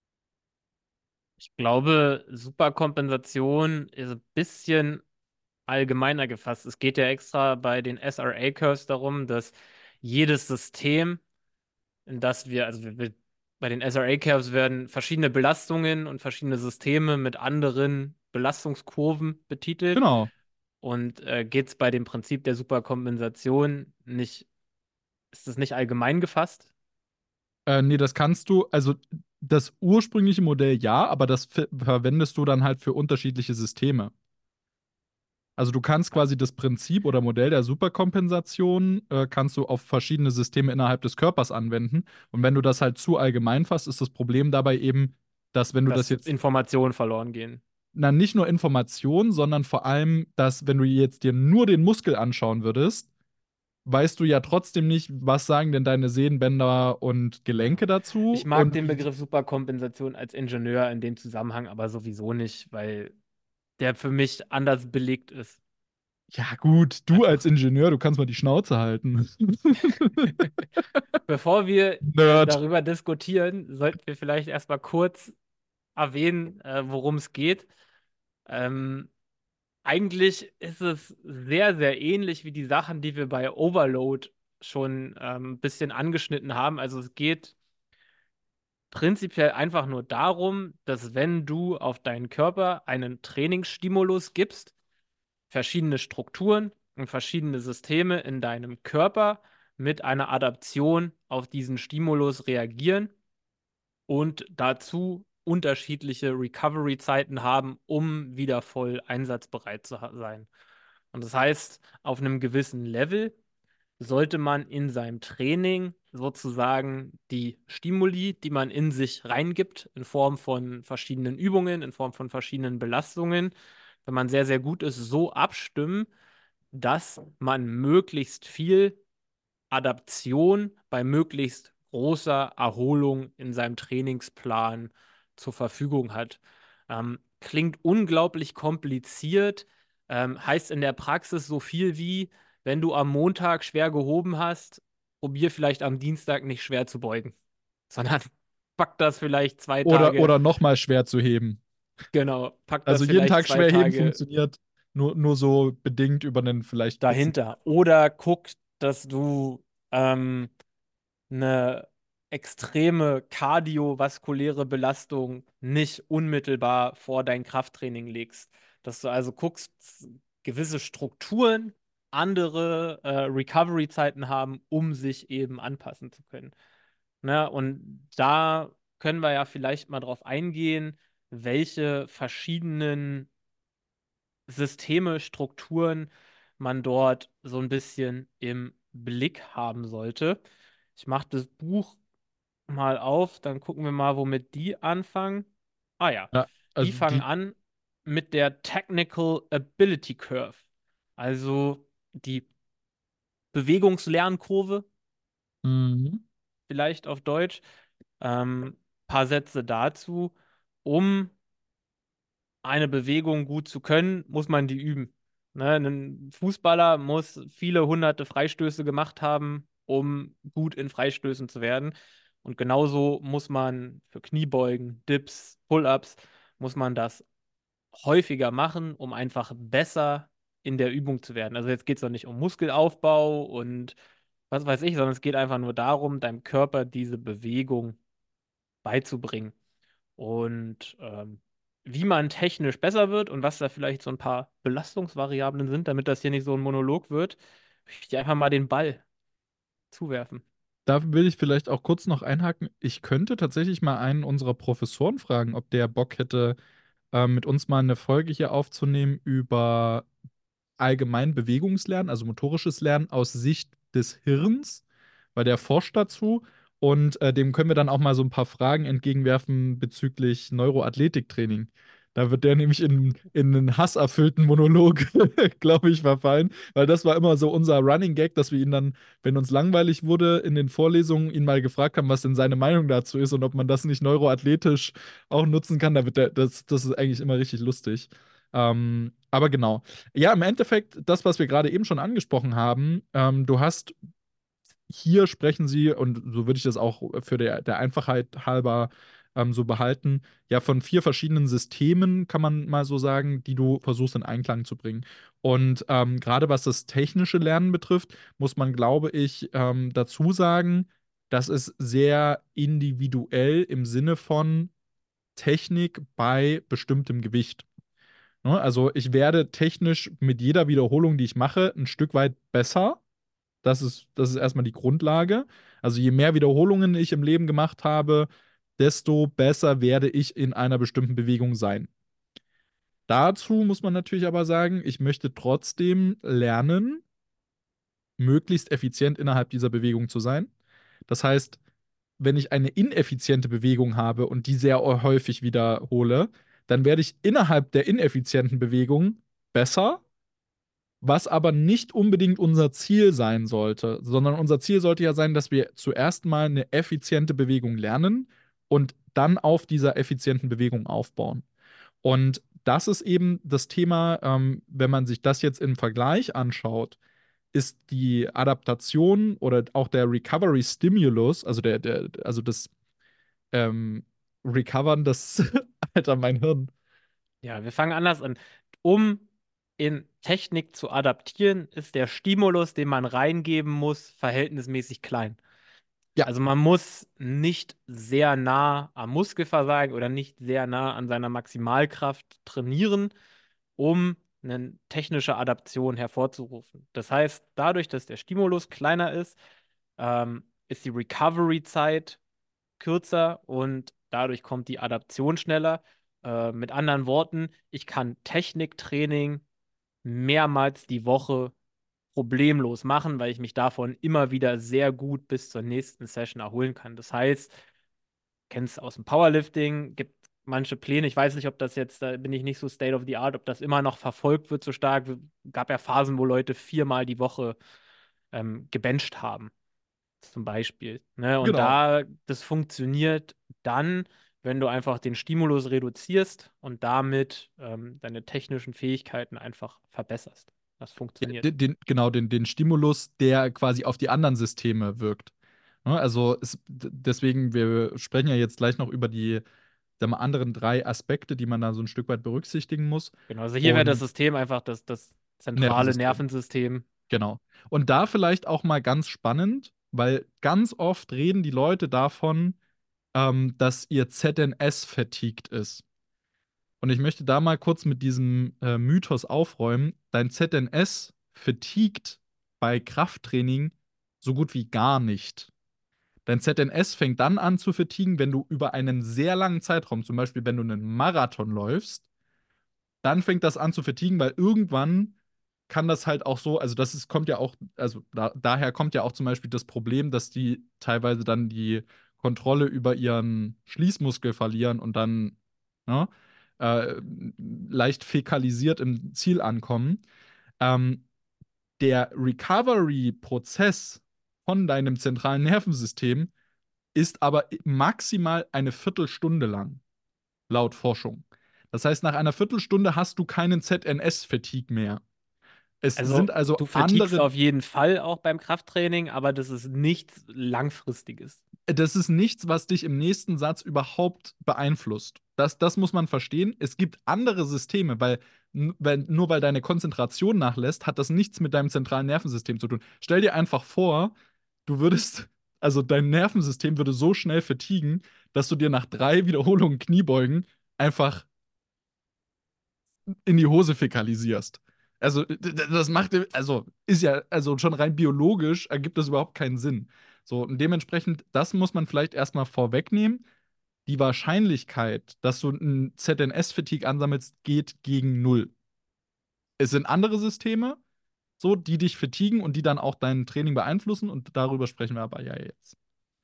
Ich glaube, Superkompensation ist ein bisschen allgemeiner gefasst. Es geht ja extra bei den SRA-Curves darum, dass jedes System, in das wir, also bei den SRA-Curves werden verschiedene Belastungen und verschiedene Systeme mit anderen Belastungskurven betitelt. Genau. Und geht es bei dem Prinzip der Superkompensation nicht, ist es nicht allgemein gefasst? Nee, das kannst du, also das ursprüngliche Modell ja, aber das verwendest du dann halt für unterschiedliche Systeme. Also du kannst quasi das Prinzip oder Modell der Superkompensation kannst du auf verschiedene Systeme innerhalb des Körpers anwenden. Und wenn du das halt zu allgemein fasst, ist das Problem dabei eben, dass wenn du das Dass jetzt, Informationen verloren gehen. na nicht nur Informationen, sondern vor allem, dass wenn du jetzt dir nur den Muskel anschauen würdest, weißt du ja trotzdem nicht, was sagen denn deine Sehnenbänder und Ja. Gelenke Ich dazu mag und den wie. Begriff Superkompensation als Ingenieur in dem Zusammenhang aber sowieso nicht, weil der für mich anders belegt ist. Ja, gut, du als Einfach. Ingenieur, du kannst mal die Schnauze halten. Bevor wir Nerd. darüber diskutieren, sollten wir vielleicht erstmal kurz erwähnen, worum es geht. Ähm, Eigentlich ist es sehr, sehr ähnlich wie die Sachen, die wir bei Overload schon ein bisschen angeschnitten haben. Also es geht prinzipiell einfach nur darum, dass wenn du auf deinen Körper einen Trainingsstimulus gibst, verschiedene Strukturen und verschiedene Systeme in deinem Körper mit einer Adaption auf diesen Stimulus reagieren und dazu unterschiedliche Recovery-Zeiten haben, um wieder voll einsatzbereit zu sein. Und das heißt, auf einem gewissen Level sollte man in seinem Training sozusagen die Stimuli, die man in sich reingibt, in Form von verschiedenen Übungen, in Form von verschiedenen Belastungen, wenn man sehr, sehr gut ist, so abstimmen, dass man möglichst viel Adaption bei möglichst großer Erholung in seinem Trainingsplan zur Verfügung hat. Klingt unglaublich kompliziert, heißt in der Praxis so viel wie, wenn du am Montag schwer gehoben hast, probier vielleicht am Dienstag nicht schwer zu beugen, sondern pack das vielleicht zwei Tage, Oder nochmal schwer zu heben. genau, pack Also das jeden vielleicht Tag zwei schwer heben Tage funktioniert nur so bedingt über einen vielleicht kurzen. dahinter. Oder guck, dass du eine extreme kardiovaskuläre Belastung nicht unmittelbar vor dein Krafttraining legst. Dass du also guckst, gewisse Strukturen andere Recovery-Zeiten haben, um sich eben anpassen zu können. Ne? Und da können wir ja vielleicht mal drauf eingehen, welche verschiedenen Systeme, Strukturen man dort so ein bisschen im Blick haben sollte. Ich mache das Buch mal auf, dann gucken wir mal, womit die anfangen. Ah ja, Ja, die also fangen die. an mit der Technical Ability Curve, also die Bewegungslernkurve, Mhm. vielleicht auf Deutsch. Paar Sätze dazu. Um eine Bewegung gut zu können, muss man die üben. Ne? Ein Fußballer muss viele hunderte Freistöße gemacht haben, um gut in Freistößen zu werden. Und genauso muss man für Kniebeugen, Dips, Pull-ups, muss man das häufiger machen, um einfach besser in der Übung zu werden. Also jetzt geht es doch nicht um Muskelaufbau und was weiß ich, sondern es geht einfach nur darum, deinem Körper diese Bewegung beizubringen. Und wie man technisch besser wird und was da vielleicht so ein paar Belastungsvariablen sind, damit das hier nicht so ein Monolog wird, möchte ich dir einfach mal den Ball zuwerfen. Da will ich vielleicht auch kurz noch einhaken. Ich könnte tatsächlich mal einen unserer Professoren fragen, ob der Bock hätte, mit uns mal eine Folge hier aufzunehmen über allgemein Bewegungslernen, also motorisches Lernen aus Sicht des Hirns, weil der forscht dazu. Und dem können wir dann auch mal so ein paar Fragen entgegenwerfen bezüglich Neuroathletiktraining. Da wird der nämlich in einen hasserfüllten Monolog, glaube ich, verfallen. Weil das war immer so unser Running Gag, dass wir ihn dann, wenn uns langweilig wurde, in den Vorlesungen ihn mal gefragt haben, was denn seine Meinung dazu ist und ob man das nicht neuroathletisch auch nutzen kann. Das ist eigentlich immer richtig lustig. Aber genau. Ja, im Endeffekt, das, was wir gerade eben schon angesprochen haben, du hast hier sprechen sie, und so würde ich das auch für der Einfachheit halber so behalten. Ja, von 4 verschiedenen Systemen, kann man mal so sagen, die du versuchst in Einklang zu bringen. Und gerade was das technische Lernen betrifft, muss man, glaube ich, dazu sagen, das ist sehr individuell im Sinne von Technik bei bestimmtem Gewicht. Ne? Also ich werde technisch mit jeder Wiederholung, die ich mache, ein Stück weit besser. Das ist erstmal die Grundlage. Also je mehr Wiederholungen ich im Leben gemacht habe, desto besser werde ich in einer bestimmten Bewegung sein. Dazu muss man natürlich aber sagen, ich möchte trotzdem lernen, möglichst effizient innerhalb dieser Bewegung zu sein. Das heißt, wenn ich eine ineffiziente Bewegung habe und die sehr häufig wiederhole, dann werde ich innerhalb der ineffizienten Bewegung besser, was aber nicht unbedingt unser Ziel sein sollte, sondern unser Ziel sollte ja sein, dass wir zuerst mal eine effiziente Bewegung lernen und dann auf dieser effizienten Bewegung aufbauen. Und das ist eben das Thema, wenn man sich das jetzt im Vergleich anschaut, ist die Adaptation oder auch der Recovery Stimulus, also also das ähm, Recovern, das, Alter, mein Hirn. Ja, wir fangen anders an. Um in Technik zu adaptieren, ist der Stimulus, den man reingeben muss, verhältnismäßig klein. Ja, Also man muss nicht sehr nah am Muskelversagen oder nicht sehr nah an seiner Maximalkraft trainieren, um eine technische Adaption hervorzurufen. Das heißt, dadurch, dass der Stimulus kleiner ist die Recovery-Zeit kürzer und dadurch kommt die Adaption schneller. Mit anderen Worten, ich kann Techniktraining mehrmals die Woche problemlos machen, weil ich mich davon immer wieder sehr gut bis zur nächsten Session erholen kann. Das heißt, kennst aus dem Powerlifting, gibt manche Pläne, ich weiß nicht, ob das jetzt, da bin ich nicht so State of the Art, ob das immer noch verfolgt wird so stark. Gab ja Phasen, wo Leute 4-mal die Woche gebencht haben zum Beispiel. Ne? Und genau. das funktioniert dann, wenn du einfach den Stimulus reduzierst und damit deine technischen Fähigkeiten einfach verbesserst. Das Ja, funktioniert. genau, den Stimulus, der quasi auf die anderen Systeme wirkt. Ne? Also deswegen, wir sprechen ja jetzt gleich noch über die, sagen wir, anderen 3 Aspekte, die man da so ein Stück weit berücksichtigen muss. Genau, also hier wäre das Und System einfach das zentrale Nervensystem. Nervensystem. Genau. Und da vielleicht auch mal ganz spannend, weil ganz oft reden die Leute davon, dass ihr ZNS fatigued ist. Und ich möchte da mal kurz mit diesem Mythos aufräumen. Dein ZNS fatigued bei Krafttraining so gut wie gar nicht. Dein ZNS fängt dann an zu fatiguen, wenn du über einen sehr langen Zeitraum, zum Beispiel wenn du einen Marathon läufst, dann fängt das an zu fatiguen, weil irgendwann kann das halt auch so, also das ist, kommt ja auch, also daher kommt ja auch zum Beispiel das Problem, dass die teilweise dann die Kontrolle über ihren Schließmuskel verlieren und dann, ne, äh, leicht fäkalisiert im Ziel ankommen. Ähm, Der Recovery-Prozess von deinem zentralen Nervensystem ist aber maximal eine Viertelstunde lang, laut Forschung. Das heißt, nach einer Viertelstunde hast du keinen ZNS-Fatigue mehr. Es sind Also also du vertiegst andere, auf jeden Fall auch beim Krafttraining, aber das ist nichts Langfristiges. das ist nichts, was dich im nächsten Satz überhaupt beeinflusst. Das muss man verstehen. Es gibt andere Systeme, nur weil deine Konzentration nachlässt, hat das nichts mit deinem zentralen Nervensystem zu tun. Stell dir einfach vor, du würdest, also dein Nervensystem würde so schnell vertiegen, dass du dir nach 3 Wiederholungen Kniebeugen einfach in die Hose fäkalisierst. Also, das macht, also, ist ja, also schon rein biologisch ergibt das überhaupt keinen Sinn. So, und dementsprechend, das muss man vielleicht erstmal vorwegnehmen. Die Wahrscheinlichkeit, dass du ein ZNS-Fatigue ansammelst, geht gegen null. Es sind andere Systeme, so, die dich fatiguen und die dann auch dein Training beeinflussen, und darüber sprechen wir aber ja jetzt.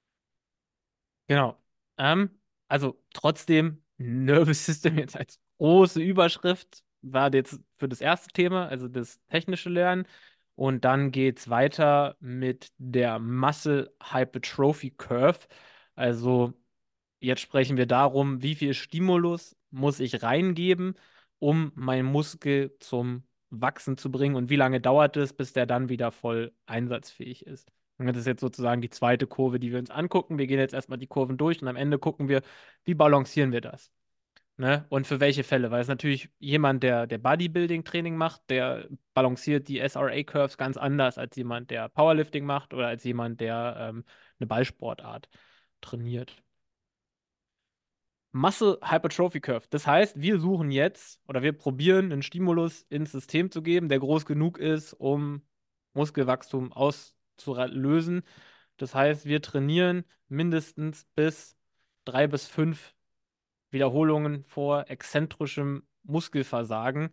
Genau. Also trotzdem, Nervous System jetzt als große Überschrift war jetzt für das erste Thema, also das technische Lernen. Und dann geht es weiter mit der Muscle Hypertrophy Curve. Also jetzt sprechen wir darum, wie viel Stimulus muss ich reingeben, um meinen Muskel zum Wachsen zu bringen und wie lange dauert es, bis der dann wieder voll einsatzfähig ist. Und das ist jetzt sozusagen die zweite Kurve, die wir uns angucken. Wir gehen jetzt erstmal die Kurven durch und am Ende gucken wir, wie balancieren wir das? Ne? Und für welche Fälle? Weil es natürlich jemand, der Bodybuilding-Training macht, der balanciert die SRA-Curves ganz anders als jemand, der Powerlifting macht oder als jemand, der eine Ballsportart trainiert. Muscle Hypertrophy Curve. Das heißt, wir suchen jetzt oder wir probieren einen Stimulus ins System zu geben, der groß genug ist, um Muskelwachstum auszulösen. Das heißt, wir trainieren mindestens bis 3 bis 5 Wiederholungen vor exzentrischem Muskelversagen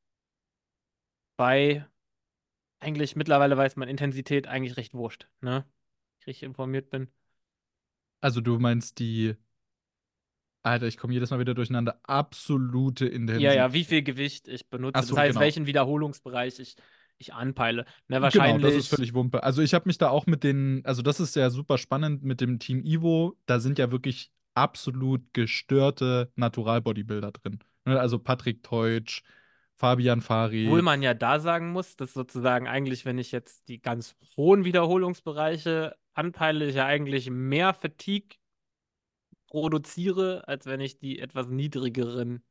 bei eigentlich mittlerweile weiß man Intensität eigentlich recht wurscht, ne? Ich richtig informiert bin. Also du meinst die, Alter, ich komme jedes Mal wieder durcheinander, absolute Ja, Intensität. ja, wie viel Gewicht ich Ach benutze. Das so, heißt, genau. welchen Wiederholungsbereich ich anpeile. Ne, Genau, das ist wahrscheinlich. völlig Wumpe. Also ich habe mich da auch mit den, also das ist ja super spannend mit dem Team Ivo. Da sind ja wirklich absolut gestörte Natural-Bodybuilder drin. Ne, also Patrick Teutsch, Fabian Obwohl Fari. man ja da sagen muss, dass sozusagen eigentlich, wenn ich jetzt die ganz hohen Wiederholungsbereiche anpeile, ich ja eigentlich mehr Fatigue produziere, als wenn ich die etwas niedrigeren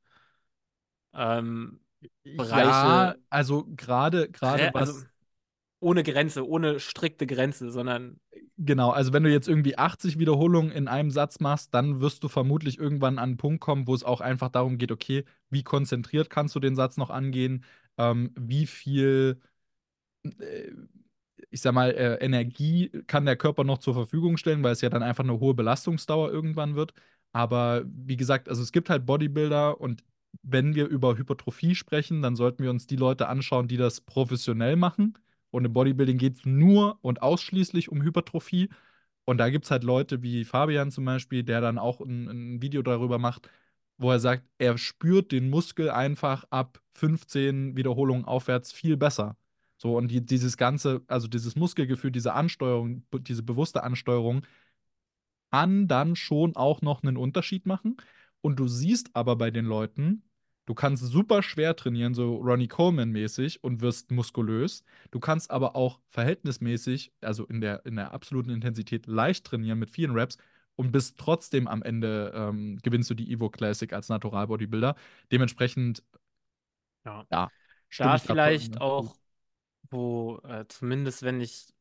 ähm, Ja, Bereiche, also gerade also was. ohne Grenze, ohne strikte Grenze, sondern Genau, also wenn du jetzt irgendwie 80 Wiederholungen in einem Satz machst, dann wirst du vermutlich irgendwann an einen Punkt kommen, wo es auch einfach darum geht, okay, wie konzentriert kannst du den Satz noch angehen, wie viel, äh, ich sag mal, Energie kann der Körper noch zur Verfügung stellen, weil es ja dann einfach eine hohe Belastungsdauer irgendwann wird. Aber wie gesagt, also es gibt halt Bodybuilder und wenn wir über Hypertrophie sprechen, dann sollten wir uns die Leute anschauen, die das professionell machen. Und im Bodybuilding geht es nur und ausschließlich um Hypertrophie. Und da gibt es halt Leute wie Fabian zum Beispiel, der dann auch ein Video darüber macht, wo er sagt, er spürt den Muskel einfach ab 15 Wiederholungen aufwärts viel besser. So, und dieses ganze, also dieses Muskelgefühl, diese Ansteuerung, diese bewusste Ansteuerung, kann dann schon auch noch einen Unterschied machen. Und du siehst aber bei den Leuten, du kannst super schwer trainieren, so Ronnie Coleman-mäßig und wirst muskulös. Du kannst aber auch verhältnismäßig, also in der absoluten Intensität, leicht trainieren mit vielen Reps und bist trotzdem am Ende, gewinnst du die Evo Classic als Natural Bodybuilder. Dementsprechend, ja. ja, stimme Da ich da voll und vielleicht ganz zu. auch, wo zumindest wenn ich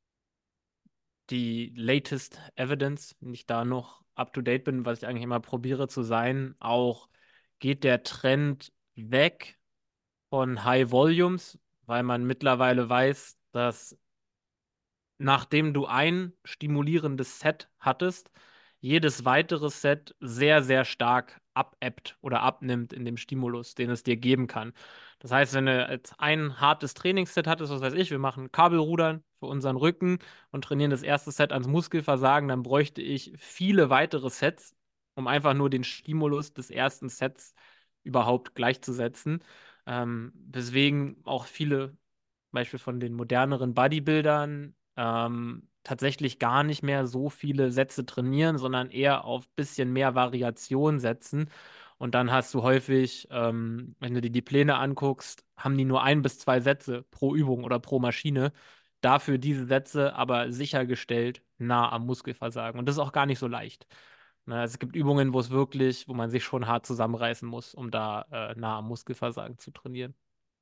die latest Evidence, wenn ich da noch up to date bin, was ich eigentlich immer probiere zu sein, auch geht der Trend weg von High Volumes, weil man mittlerweile weiß, dass nachdem du ein stimulierendes Set hattest, jedes weitere Set sehr, sehr stark abebbt oder abnimmt in dem Stimulus, den es dir geben kann. Das heißt, wenn du jetzt ein hartes Trainingsset hattest, was weiß ich, wir machen Kabelrudern für unseren Rücken und trainieren das erste Set ans Muskelversagen, dann bräuchte ich viele weitere Sets, um einfach nur den Stimulus des ersten Sets überhaupt gleichzusetzen. Weswegen auch viele Beispiel von den moderneren Bodybuildern tatsächlich gar nicht mehr so viele Sätze trainieren, sondern eher auf bisschen mehr Variation setzen. Und dann hast du häufig, wenn du dir die Pläne anguckst, haben die nur 1 bis 2 Sätze pro Übung oder pro Maschine. Dafür diese Sätze aber sichergestellt nah am Muskelversagen. Und das ist auch gar nicht so leicht. Ne, also es gibt Übungen, wo man sich schon hart zusammenreißen muss, um da nah am Muskelversagen zu trainieren.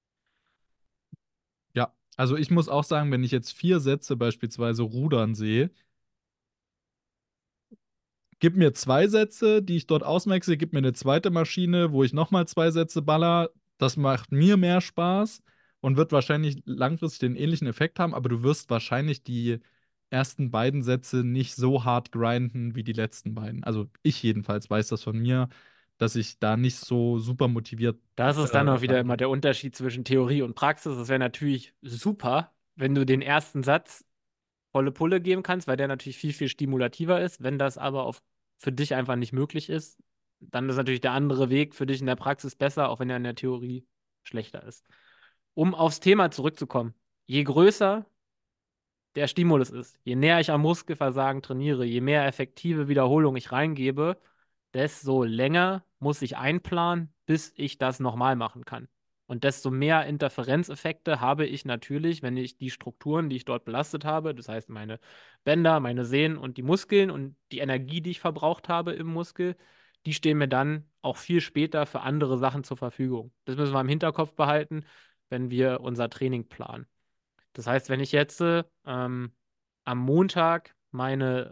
Ja, also ich muss auch sagen, wenn ich jetzt 4 Sätze beispielsweise rudern sehe, gib mir 2 Sätze, die ich dort ausmaxe, gib mir eine zweite Maschine, wo ich nochmal 2 Sätze baller. Das macht mir mehr Spaß und wird wahrscheinlich langfristig den ähnlichen Effekt haben, aber du wirst wahrscheinlich die ersten beiden Sätze nicht so hart grinden wie die letzten beiden. Also ich jedenfalls weiß das von mir, dass ich da nicht so super motiviert Das ist dann auch wieder immer rangehe. der Unterschied zwischen Theorie und Praxis. Das wäre natürlich super, wenn du den ersten Satz volle Pulle geben kannst, weil der natürlich viel, viel stimulativer ist. Wenn das aber für dich einfach nicht möglich ist, dann ist natürlich der andere Weg für dich in der Praxis besser, auch wenn er in der Theorie schlechter ist. Um aufs Thema zurückzukommen, je größer der Stimulus ist, je näher ich am Muskelversagen trainiere, je mehr effektive Wiederholung ich reingebe, desto länger muss ich einplanen, bis ich das nochmal machen kann. Und desto mehr Interferenzeffekte habe ich natürlich, wenn ich die Strukturen, die ich dort belastet habe, das heißt meine Bänder, meine Sehnen und die Muskeln und die Energie, die ich verbraucht habe im Muskel, die stehen mir dann auch viel später für andere Sachen zur Verfügung. Das müssen wir im Hinterkopf behalten, wenn wir unser Training planen. Das heißt, wenn ich jetzt am Montag meine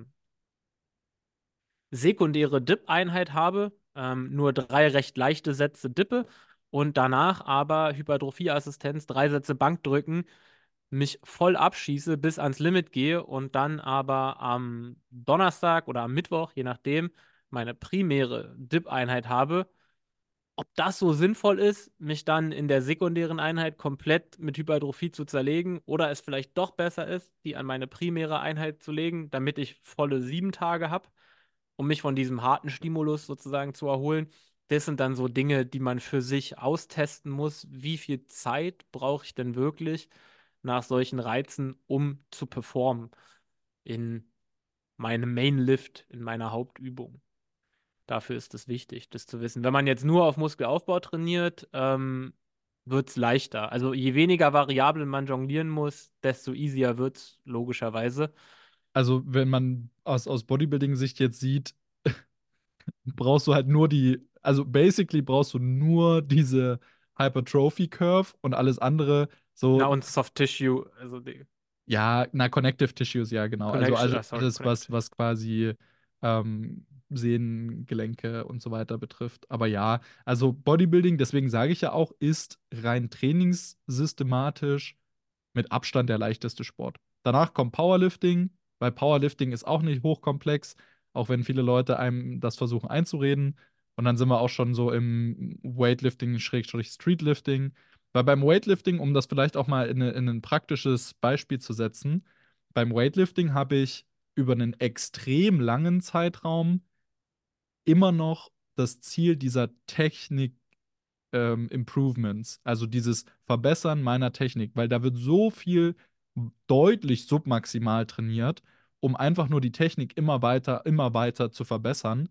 sekundäre Dip-Einheit habe, nur 3 recht leichte Sätze dippe und danach aber Hypertrophieassistenz, 3 Sätze Bankdrücken, mich voll abschieße, bis ans Limit gehe und dann aber am Donnerstag oder am Mittwoch, je nachdem, meine primäre Dip-Einheit habe, ob das so sinnvoll ist, mich dann in der sekundären Einheit komplett mit Hypertrophie zu zerlegen oder es vielleicht doch besser ist, die an meine primäre Einheit zu legen, damit ich volle 7 Tage habe, um mich von diesem harten Stimulus sozusagen zu erholen. Das sind dann so Dinge, die man für sich austesten muss. Wie viel Zeit brauche ich denn wirklich nach solchen Reizen, um zu performen in meinem Main Lift, in meiner Hauptübung? Dafür ist es wichtig, das zu wissen. Wenn man jetzt nur auf Muskelaufbau trainiert, wird es leichter. Also je weniger Variablen man jonglieren muss, desto easier wird es logischerweise. Also, wenn man aus Bodybuilding-Sicht jetzt sieht, brauchst du halt nur also basically brauchst du nur diese Hypertrophy Curve und alles andere so, Na, und Soft Tissue, also die ja, na, Connective Tissues, ja, genau. Connection, sorry, Alles, Connective. was quasi Sehnen, Gelenke und so weiter betrifft. Aber ja, also Bodybuilding, deswegen sage ich ja auch, ist rein trainingssystematisch mit Abstand der leichteste Sport. Danach kommt Powerlifting, weil Powerlifting ist auch nicht hochkomplex, auch wenn viele Leute einem das versuchen einzureden. Und dann sind wir auch schon so im Weightlifting/Streetlifting. Weil beim Weightlifting, um das vielleicht auch mal in ein praktisches Beispiel zu setzen, beim Weightlifting habe ich über einen extrem langen Zeitraum immer noch das Ziel dieser Technik Improvements, also dieses Verbessern meiner Technik, weil da wird so viel deutlich submaximal trainiert, um einfach nur die Technik immer weiter zu verbessern,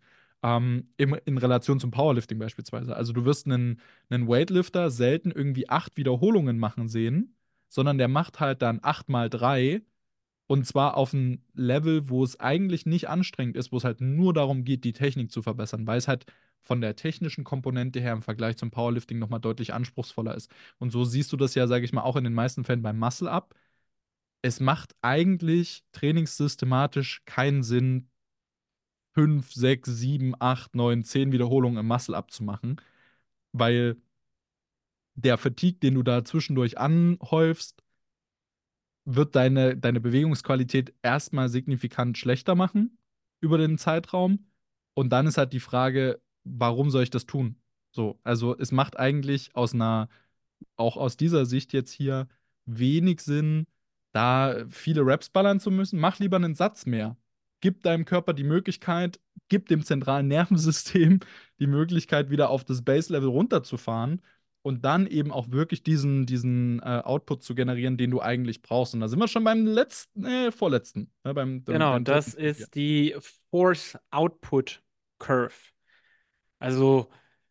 in Relation zum Powerlifting beispielsweise. Also du wirst einen Weightlifter selten irgendwie 8 Wiederholungen machen sehen, sondern der macht halt dann 8 mal 3 und zwar auf einem Level, wo es eigentlich nicht anstrengend ist, wo es halt nur darum geht, die Technik zu verbessern, weil es halt von der technischen Komponente her im Vergleich zum Powerlifting nochmal deutlich anspruchsvoller ist. Und so siehst du das ja, sage ich mal, auch in den meisten Fällen beim Muscle-Up. Es macht eigentlich trainingssystematisch keinen Sinn, 5, 6, 7, 8, 9, 10 Wiederholungen im Muscle-Up zu machen, weil der Fatigue, den du da zwischendurch anhäufst, wird deine Bewegungsqualität erstmal signifikant schlechter machen über den Zeitraum. Und dann ist halt die Frage, warum soll ich das tun? So, also es macht eigentlich auch aus dieser Sicht jetzt hier wenig Sinn, da viele Reps ballern zu müssen. Mach lieber einen Satz mehr. Gib deinem Körper die Möglichkeit, gib dem zentralen Nervensystem die Möglichkeit, wieder auf das Base-Level runterzufahren und dann eben auch wirklich diesen Output zu generieren, den du eigentlich brauchst. Und da sind wir schon beim vorletzten, Genau, beim dritten das Punkt hier. ist die Force Output Curve. Also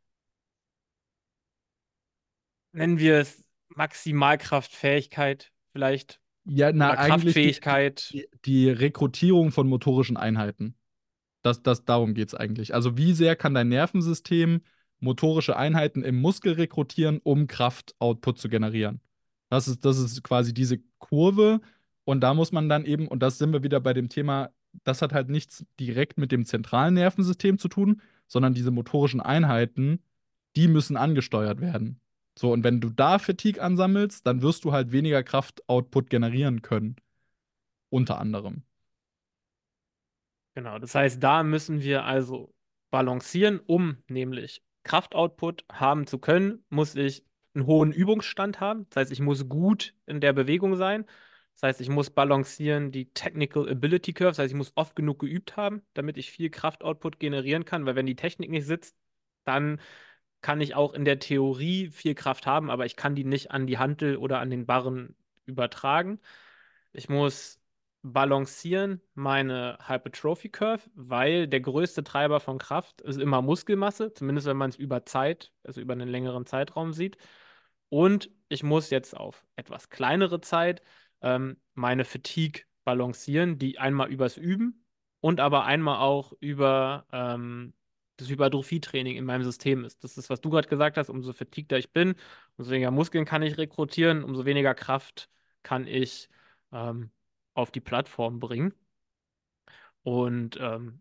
nennen wir es Maximalkraftfähigkeit vielleicht Ja, na, oder eigentlich Kraftfähigkeit. die Rekrutierung von motorischen Einheiten. Darum geht es eigentlich. Also, wie sehr kann dein Nervensystem motorische Einheiten im Muskel rekrutieren, um Kraftoutput zu generieren? Das ist quasi diese Kurve. Und da muss man dann eben, und das sind wir wieder bei dem Thema, das hat halt nichts direkt mit dem zentralen Nervensystem zu tun, sondern diese motorischen Einheiten, die müssen angesteuert werden. So, und wenn du da Fatigue ansammelst, dann wirst du halt weniger Kraftoutput generieren können, unter anderem. Genau, das heißt, da müssen wir also balancieren, um nämlich Kraftoutput haben zu können, muss ich einen hohen Übungsstand haben. Das heißt, ich muss gut in der Bewegung sein. Das heißt, ich muss balancieren die Technical Ability Curve. Das heißt, ich muss oft genug geübt haben, damit ich viel Kraftoutput generieren kann. Weil wenn die Technik nicht sitzt, dann kann ich auch in der Theorie viel Kraft haben, aber ich kann die nicht an die Hantel oder an den Barren übertragen. Ich muss balancieren meine Hypertrophy Curve, weil der größte Treiber von Kraft ist immer Muskelmasse, zumindest wenn man es über Zeit, also über einen längeren Zeitraum sieht. Und ich muss jetzt auf etwas kleinere Zeit meine Fatigue balancieren, die einmal übers Üben und aber einmal auch über das Hypertrophietraining in meinem System ist. Das ist, was du gerade gesagt hast, umso fatigueder ich bin, umso weniger Muskeln kann ich rekrutieren, umso weniger Kraft kann ich ähm, auf die Plattform bringen. Und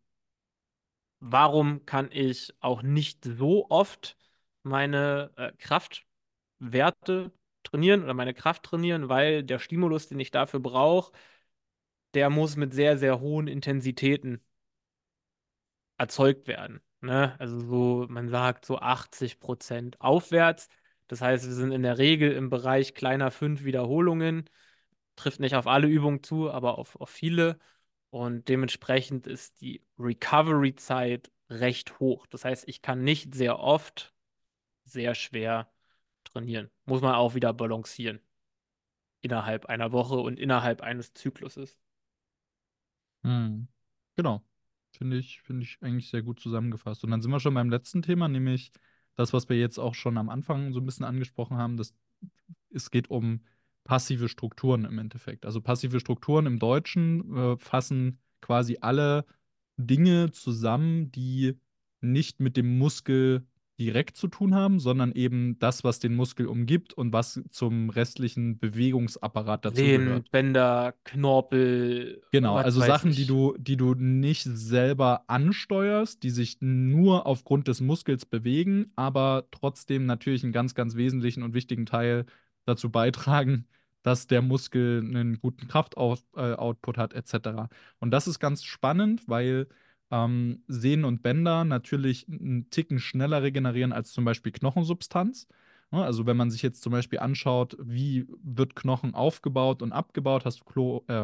warum kann ich auch nicht so oft meine Kraftwerte trainieren oder meine Kraft trainieren, weil der Stimulus, den ich dafür brauche, der muss mit sehr, sehr hohen Intensitäten erzeugt werden. Ne? Also so, man sagt so 80% aufwärts. Das heißt, wir sind in der Regel im Bereich kleiner 5 Wiederholungen. Trifft nicht auf alle Übungen zu, aber auf viele. Und dementsprechend ist die Recovery-Zeit recht hoch. Das heißt, ich kann nicht sehr oft sehr schwer trainieren. Muss man auch wieder balancieren innerhalb einer Woche und innerhalb eines Zykluses. Hm. Genau. Finde ich eigentlich sehr gut zusammengefasst. Und dann sind wir schon beim letzten Thema, nämlich das, was wir jetzt auch schon am Anfang so ein bisschen angesprochen haben, es geht um passive Strukturen im Endeffekt. Also passive Strukturen im Deutschen fassen quasi alle Dinge zusammen, die nicht mit dem Muskel direkt zu tun haben, sondern eben das, was den Muskel umgibt und was zum restlichen Bewegungsapparat Sehnen, dazugehört. Bänder, Knorpel, Genau, was also weiß Sachen, die ich. du nicht selber ansteuerst, die sich nur aufgrund des Muskels bewegen, aber trotzdem natürlich einen ganz, ganz wesentlichen und wichtigen Teil dazu beitragen, dass der Muskel einen guten Kraftoutput hat, etc. Und das ist ganz spannend, weil Sehnen und Bänder natürlich einen Ticken schneller regenerieren als zum Beispiel Knochensubstanz. Ne, also wenn man sich jetzt zum Beispiel anschaut, wie wird Knochen aufgebaut und abgebaut, hast du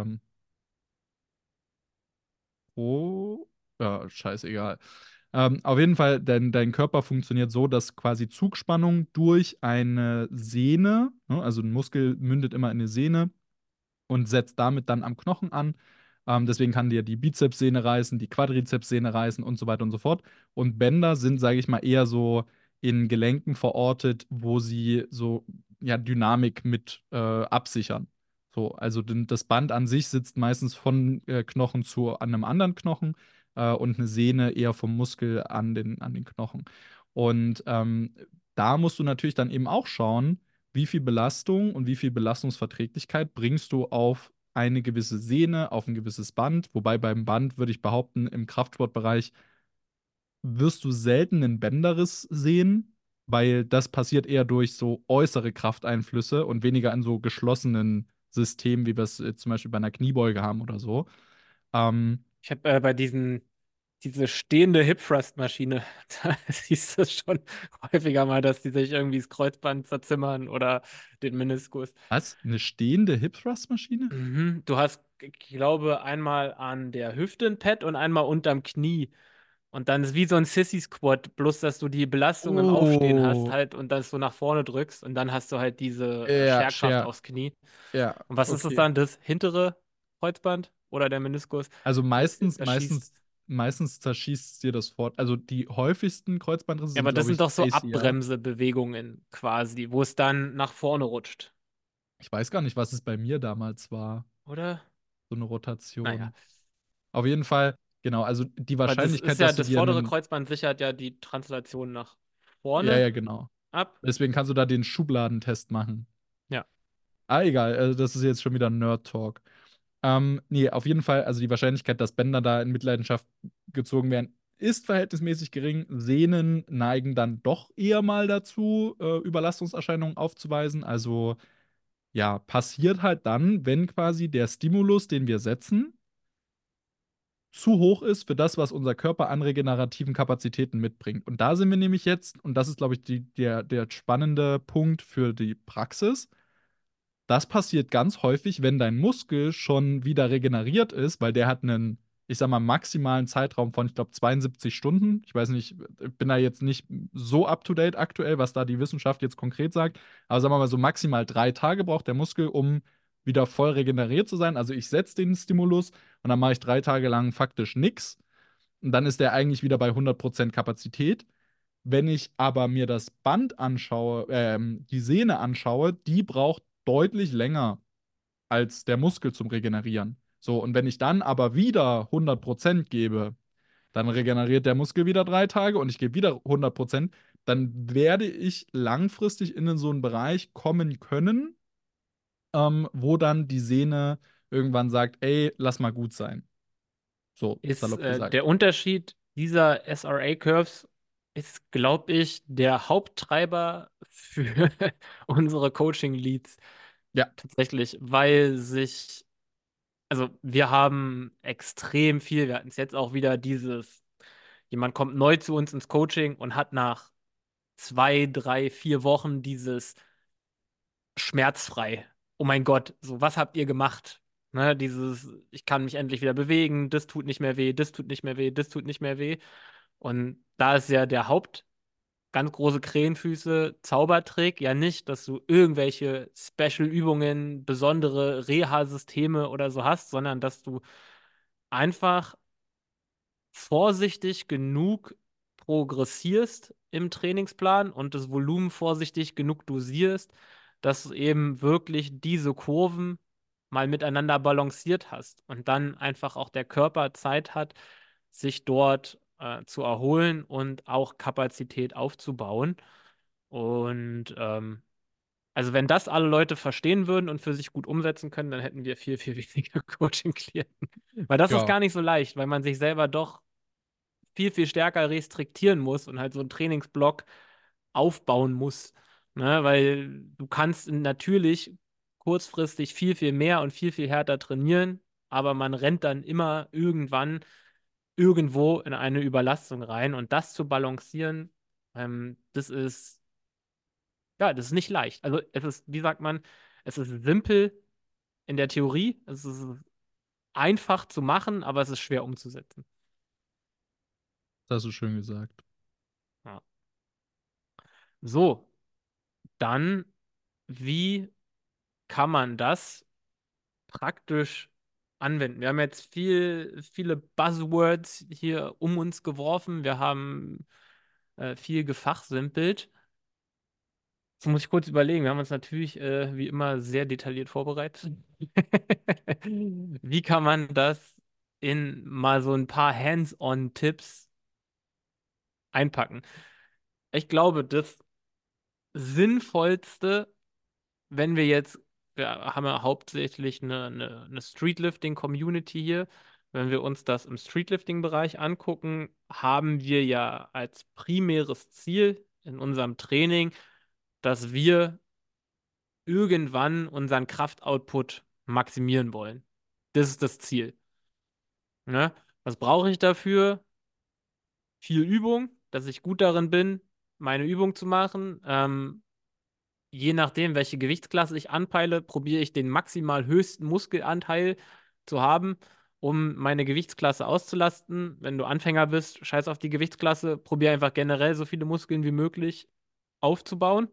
Oh, ja, scheißegal. Auf jeden Fall, dein Körper funktioniert so, dass quasi Zugspannung durch eine Sehne, ne, also ein Muskel mündet immer in eine Sehne und setzt damit dann am Knochen an. Deswegen kann dir die Bizepssehne reißen, die Quadrizepssehne reißen und so weiter und so fort. Und Bänder sind, sage ich mal, eher so in Gelenken verortet, wo sie so ja, Dynamik mit absichern. So, also das Band an sich sitzt meistens von Knochen an einem anderen Knochen und eine Sehne eher vom Muskel an den Knochen. Und da musst du natürlich dann eben auch schauen, wie viel Belastung und wie viel Belastungsverträglichkeit bringst du auf eine gewisse Sehne, auf ein gewisses Band. Wobei beim Band würde ich behaupten, im Kraftsportbereich wirst du selten einen Bänderriss sehen, weil das passiert eher durch so äußere Krafteinflüsse und weniger in so geschlossenen Systemen, wie wir es jetzt zum Beispiel bei einer Kniebeuge haben oder so. Ähm, Ich habe bei diese stehende Hip-Thrust-Maschine, da siehst du schon häufiger mal, dass die sich irgendwie das Kreuzband zerzimmern oder den Meniskus. Was? Eine stehende Hip-Thrust-Maschine? Mhm. Du hast, ich glaube, einmal an der Hüfte ein Pad und einmal unterm Knie. Und dann ist wie so ein Sissy-Squat, bloß dass du die Belastung im Aufstehen hast Oh, halt und dann so nach vorne drückst und dann hast du halt diese ja, Scherkraft aufs Knie. ja, Und was ist es okay. dann? Das hintere Kreuzband oder der Meniskus? Also meistens, meistens, Erschießt. meistens zerschießt dir das fort. Also die häufigsten Kreuzbandrisse Ja, sind, aber das glaube sind ich, doch so ACL. Abbremsebewegungen quasi, wo es dann nach vorne rutscht, Ich weiß gar nicht, was es bei mir damals war, oder? so eine Naja. Rotation. Auf jeden Fall, genau, also die Weil das ist Wahrscheinlichkeit, ja, dass du das dir vordere einen. Kreuzband sichert ja die Translation nach Ja, vorne ja, genau. ab. Deswegen kannst du da den Schubladentest machen. Ja. Ah, egal, also das ist jetzt schon wieder Nerd-Talk. Nee, auf jeden Fall, also die Wahrscheinlichkeit, dass Bänder da in Mitleidenschaft gezogen werden, ist verhältnismäßig gering. Sehnen neigen dann doch eher mal dazu, Überlastungserscheinungen aufzuweisen. Also ja, passiert halt dann, wenn quasi der Stimulus, den wir setzen, zu hoch ist für das, was unser Körper an regenerativen Kapazitäten mitbringt. Und da sind wir nämlich jetzt, und das ist, glaube ich, der spannende Punkt für die Praxis. Das passiert ganz häufig, wenn dein Muskel schon wieder regeneriert ist, weil der hat einen, ich sag mal, maximalen Zeitraum von, ich glaube, 72 Stunden. Ich weiß nicht, ich bin da jetzt nicht so up to date aktuell, was da die Wissenschaft jetzt konkret sagt. Aber sagen wir mal so, maximal 3 Tage braucht der Muskel, um wieder voll regeneriert zu sein. Also ich setze den Stimulus und dann mache ich 3 Tage lang faktisch nichts. Und dann ist der eigentlich wieder bei 100% Kapazität. Wenn ich aber mir das Band anschaue, die Sehne anschaue, die braucht deutlich länger als der Muskel zum Regenerieren. So, und wenn ich dann aber wieder 100% gebe, dann regeneriert der Muskel wieder 3 Tage und ich gebe wieder 100%, dann werde ich langfristig in so einen Bereich kommen können, wo dann die Sehne irgendwann sagt, ey, lass mal gut sein. So, Ist salopp gesagt. der Unterschied dieser SRA-Curves ist, glaube ich, der Haupttreiber für unsere Coaching-Leads Ja, tatsächlich, weil sich, also wir haben extrem viel, wir hatten es jetzt auch wieder dieses, jemand kommt neu zu uns ins Coaching und hat nach 2, 3, 4 Wochen dieses schmerzfrei. Oh mein Gott, so was habt ihr gemacht? Ne, dieses, ich kann mich endlich wieder bewegen, das tut nicht mehr weh, das tut nicht mehr weh, das tut nicht mehr weh. Und da ist ja der Haupt ganz große Krähenfüße Zaubertrick ja nicht, dass du irgendwelche Special-Übungen, besondere Reha-Systeme oder so hast, sondern dass du einfach vorsichtig genug progressierst im Trainingsplan und das Volumen vorsichtig genug dosierst, dass du eben wirklich diese Kurven mal miteinander balanciert hast und dann einfach auch der Körper Zeit hat, sich dort zu erholen und auch Kapazität aufzubauen. Und also wenn das alle Leute verstehen würden und für sich gut umsetzen können, dann hätten wir viel, viel weniger Coaching-Klienten. Weil das ist ja, gar nicht so leicht, weil man sich selber doch viel, viel stärker restriktieren muss und halt so einen Trainingsblock aufbauen muss. Ne? Weil du kannst natürlich kurzfristig viel, viel mehr und viel, viel härter trainieren, aber man rennt dann immer irgendwann irgendwo in eine Überlastung rein und das zu balancieren, das ist, ja, das ist nicht leicht. Also es ist, wie sagt man, es ist simpel in der Theorie, es ist einfach zu machen, aber es ist schwer umzusetzen. das hast du schön gesagt. Ja. So, dann, wie kann man das praktisch anwenden? Wir haben jetzt viele Buzzwords hier um uns geworfen. Wir haben viel gefachsimpelt. Jetzt muss ich kurz überlegen. Wir haben uns natürlich wie immer sehr detailliert vorbereitet. Wie kann man das in mal so ein paar Hands-on-Tipps einpacken? Ich glaube, das Sinnvollste, wenn wir haben ja hauptsächlich eine Streetlifting-Community hier. Wenn wir uns das im Streetlifting-Bereich angucken, haben wir ja als primäres Ziel in unserem Training, dass wir irgendwann unseren Kraftoutput maximieren wollen. Das ist das Ziel. Ne? Was brauche ich dafür? Viel Übung, dass ich gut darin bin, meine Übung zu machen. Je nachdem, welche Gewichtsklasse ich anpeile, probiere ich den maximal höchsten Muskelanteil zu haben, um meine Gewichtsklasse auszulasten. Wenn du Anfänger bist, scheiß auf die Gewichtsklasse, probiere einfach generell so viele Muskeln wie möglich aufzubauen.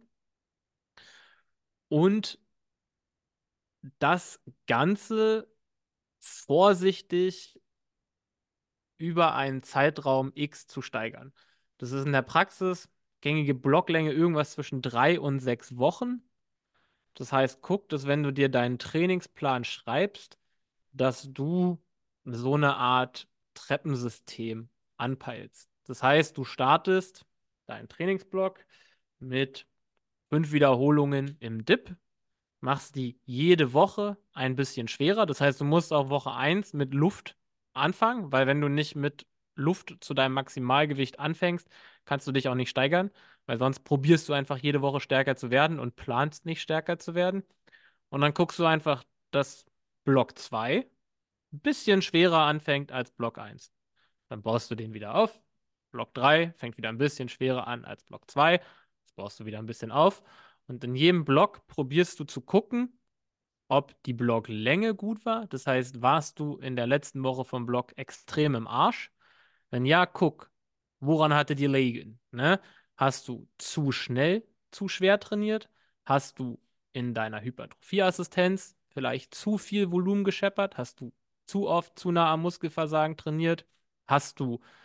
Und das Ganze vorsichtig über einen Zeitraum X zu steigern. Das ist in der Praxis gängige Blocklänge irgendwas zwischen 3 und 6 Wochen. Das heißt, guck, dass wenn du dir deinen Trainingsplan schreibst, dass du so eine Art Treppensystem anpeilst. Das heißt, du startest deinen Trainingsblock mit 5 Wiederholungen im Dip, machst die jede Woche ein bisschen schwerer. Das heißt, du musst auch Woche 1 mit Luft anfangen, weil wenn du nicht mit Luft zu deinem Maximalgewicht anfängst, kannst du dich auch nicht steigern, weil sonst probierst du einfach jede Woche stärker zu werden und planst nicht stärker zu werden. Und dann guckst du einfach, dass Block 2 ein bisschen schwerer anfängt als Block 1. Dann baust du den wieder auf. Block 3 fängt wieder ein bisschen schwerer an als Block 2. Das baust du wieder ein bisschen auf. Und in jedem Block probierst du zu gucken, ob die Blocklänge gut war. Das heißt, warst du in der letzten Woche vom Block extrem im Arsch? Wenn ja, guck, woran hatte die gelegen? Ne? Hast du zu schnell, zu schwer trainiert? Hast du in deiner Hypertrophieassistenz vielleicht zu viel Volumen gescheppert? Hast du zu oft zu nah am Muskelversagen trainiert? Hast du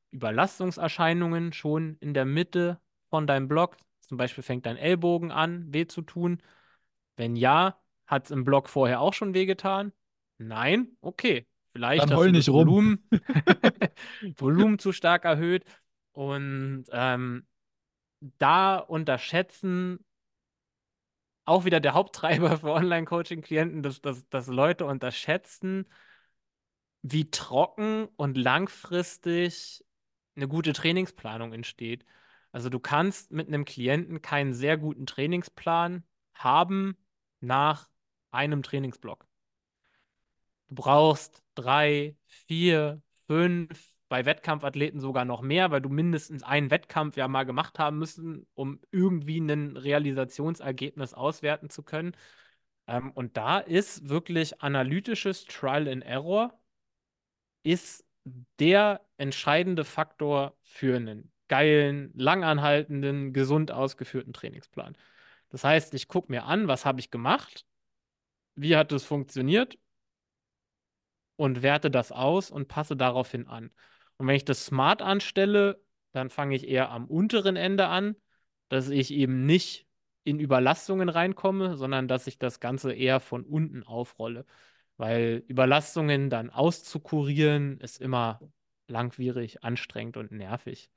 Überlastungserscheinungen schon in der Mitte von deinem Block? Zum Beispiel fängt dein Ellbogen an, weh zu tun. Wenn ja, hat es im Block vorher auch schon wehgetan? Nein? Okay. Vielleicht Dann hast heul du nicht das rum. Volumen zu stark erhöht. Und da unterschätzen auch wieder der Haupttreiber für Online-Coaching-Klienten, dass Leute unterschätzen, wie trocken und langfristig eine gute Trainingsplanung entsteht. Also du kannst mit einem Klienten keinen sehr guten Trainingsplan haben nach einem Trainingsblock. Du brauchst 3, 4, 5, bei Wettkampfathleten sogar noch mehr, weil du mindestens einen Wettkampf ja mal gemacht haben müssen, um irgendwie ein Realisationsergebnis auswerten zu können. Und da ist wirklich analytisches Trial and Error ist der entscheidende Faktor für einen geilen, langanhaltenden, gesund ausgeführten Trainingsplan. Das heißt, ich gucke mir an, was habe ich gemacht, wie hat es funktioniert und werte das aus und passe daraufhin an. Und wenn ich das smart anstelle, dann fange ich eher am unteren Ende an, dass ich eben nicht in Überlastungen reinkomme, sondern dass ich das Ganze eher von unten aufrolle. Weil Überlastungen dann auszukurieren ist immer langwierig, anstrengend und nervig.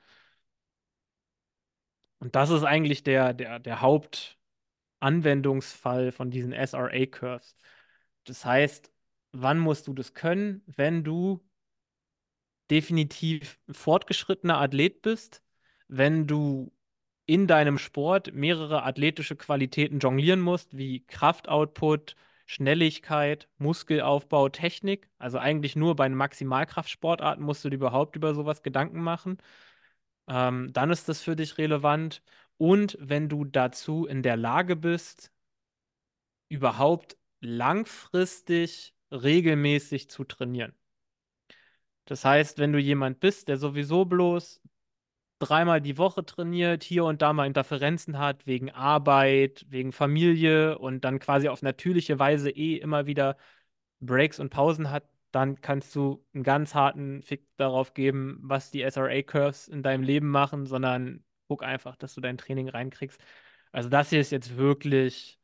Und das ist eigentlich der Hauptanwendungsfall von diesen SRA-Curves. Das heißt, wann musst du das können? Wenn du definitiv ein fortgeschrittener Athlet bist, wenn du in deinem Sport mehrere athletische Qualitäten jonglieren musst, wie Kraftoutput, Schnelligkeit, Muskelaufbau, Technik. Also eigentlich nur bei Maximalkraftsportarten musst du dir überhaupt über sowas Gedanken machen. Dann ist das für dich relevant. Und wenn du dazu in der Lage bist, überhaupt langfristig regelmäßig zu trainieren. Das heißt, wenn du jemand bist, der sowieso bloß dreimal die Woche trainiert, hier und da mal Interferenzen hat, wegen Arbeit, wegen Familie und dann quasi auf natürliche Weise immer wieder Breaks und Pausen hat, dann kannst du einen ganz harten Fick darauf geben, was die SRA-Curves in deinem Leben machen, sondern guck einfach, dass du dein Training reinkriegst. Also das hier ist jetzt wirklich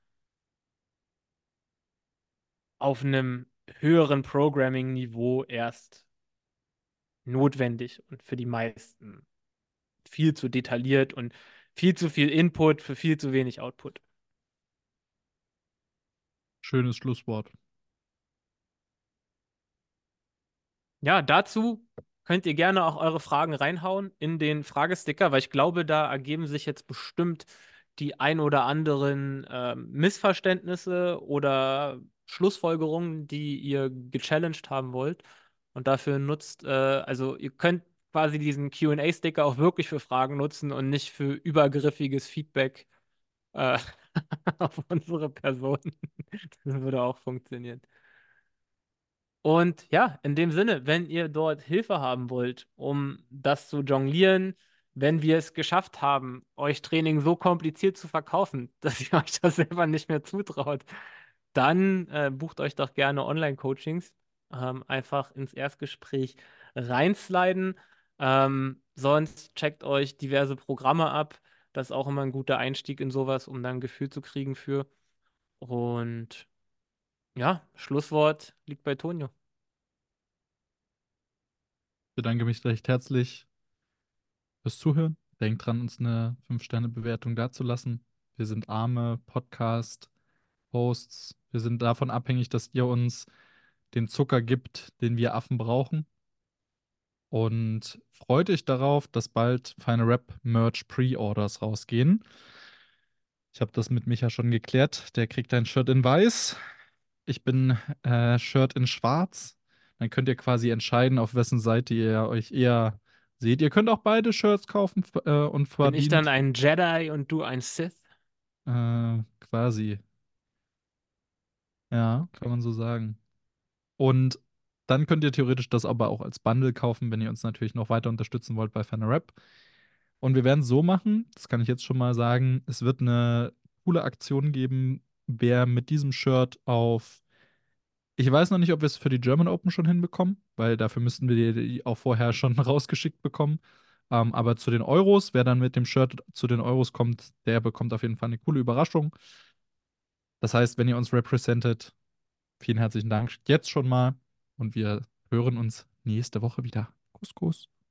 auf einem höheren Programming-Niveau erst notwendig und für die meisten viel zu detailliert und viel zu viel Input für viel zu wenig Output. Schönes Schlusswort. Ja, dazu könnt ihr gerne auch eure Fragen reinhauen in den Fragesticker, weil ich glaube, da ergeben sich jetzt bestimmt die ein oder anderen Missverständnisse oder Schlussfolgerungen, die ihr gechallenged haben wollt. Und dafür nutzt, also ihr könnt quasi diesen Q&A-Sticker auch wirklich für Fragen nutzen und nicht für übergriffiges Feedback äh, auf unsere Person. Das würde auch funktionieren. Und ja, in dem Sinne, wenn ihr dort Hilfe haben wollt, um das zu jonglieren, wenn wir es geschafft haben, euch Training so kompliziert zu verkaufen, dass ihr euch das selber nicht mehr zutraut, dann bucht euch doch gerne Online-Coachings. Einfach ins Erstgespräch reinsliden. Sonst checkt euch diverse Programme ab. Das ist auch immer ein guter Einstieg in sowas, um dann ein Gefühl zu kriegen für. Und ja, Schlusswort liegt bei Tonio. Ich bedanke mich recht herzlich fürs Zuhören. Denkt dran, uns eine 5-Sterne-Bewertung dazulassen. Wir sind arme Podcast-Hosts. Wir sind davon abhängig, dass ihr uns den Zucker gibt, den wir Affen brauchen. Und freut euch darauf, dass bald Final Rap Merch Pre-Orders rausgehen. Ich habe das mit Micha schon geklärt. Der kriegt ein Shirt in weiß. Ich bin Shirt in schwarz. Dann könnt ihr quasi entscheiden, auf wessen Seite ihr euch eher seht. Ihr könnt auch beide Shirts kaufen und Bin ich dann verdient ein Jedi und du ein Sith? quasi. Ja, kann man so sagen. Und dann könnt ihr theoretisch das aber auch als Bundle kaufen, wenn ihr uns natürlich noch weiter unterstützen wollt bei FanaRap. Und wir werden es so machen, das kann ich jetzt schon mal sagen, es wird eine coole Aktion geben, wer mit diesem Shirt auf Ich weiß noch nicht, ob wir es für die German Open schon hinbekommen, weil dafür müssten wir die auch vorher schon rausgeschickt bekommen. Aber zu den Euros, wer dann mit dem Shirt zu den Euros kommt, der bekommt auf jeden Fall eine coole Überraschung. Das heißt, wenn ihr uns representet, vielen herzlichen Dank jetzt schon mal und wir hören uns nächste Woche wieder. Kuss, Kuss.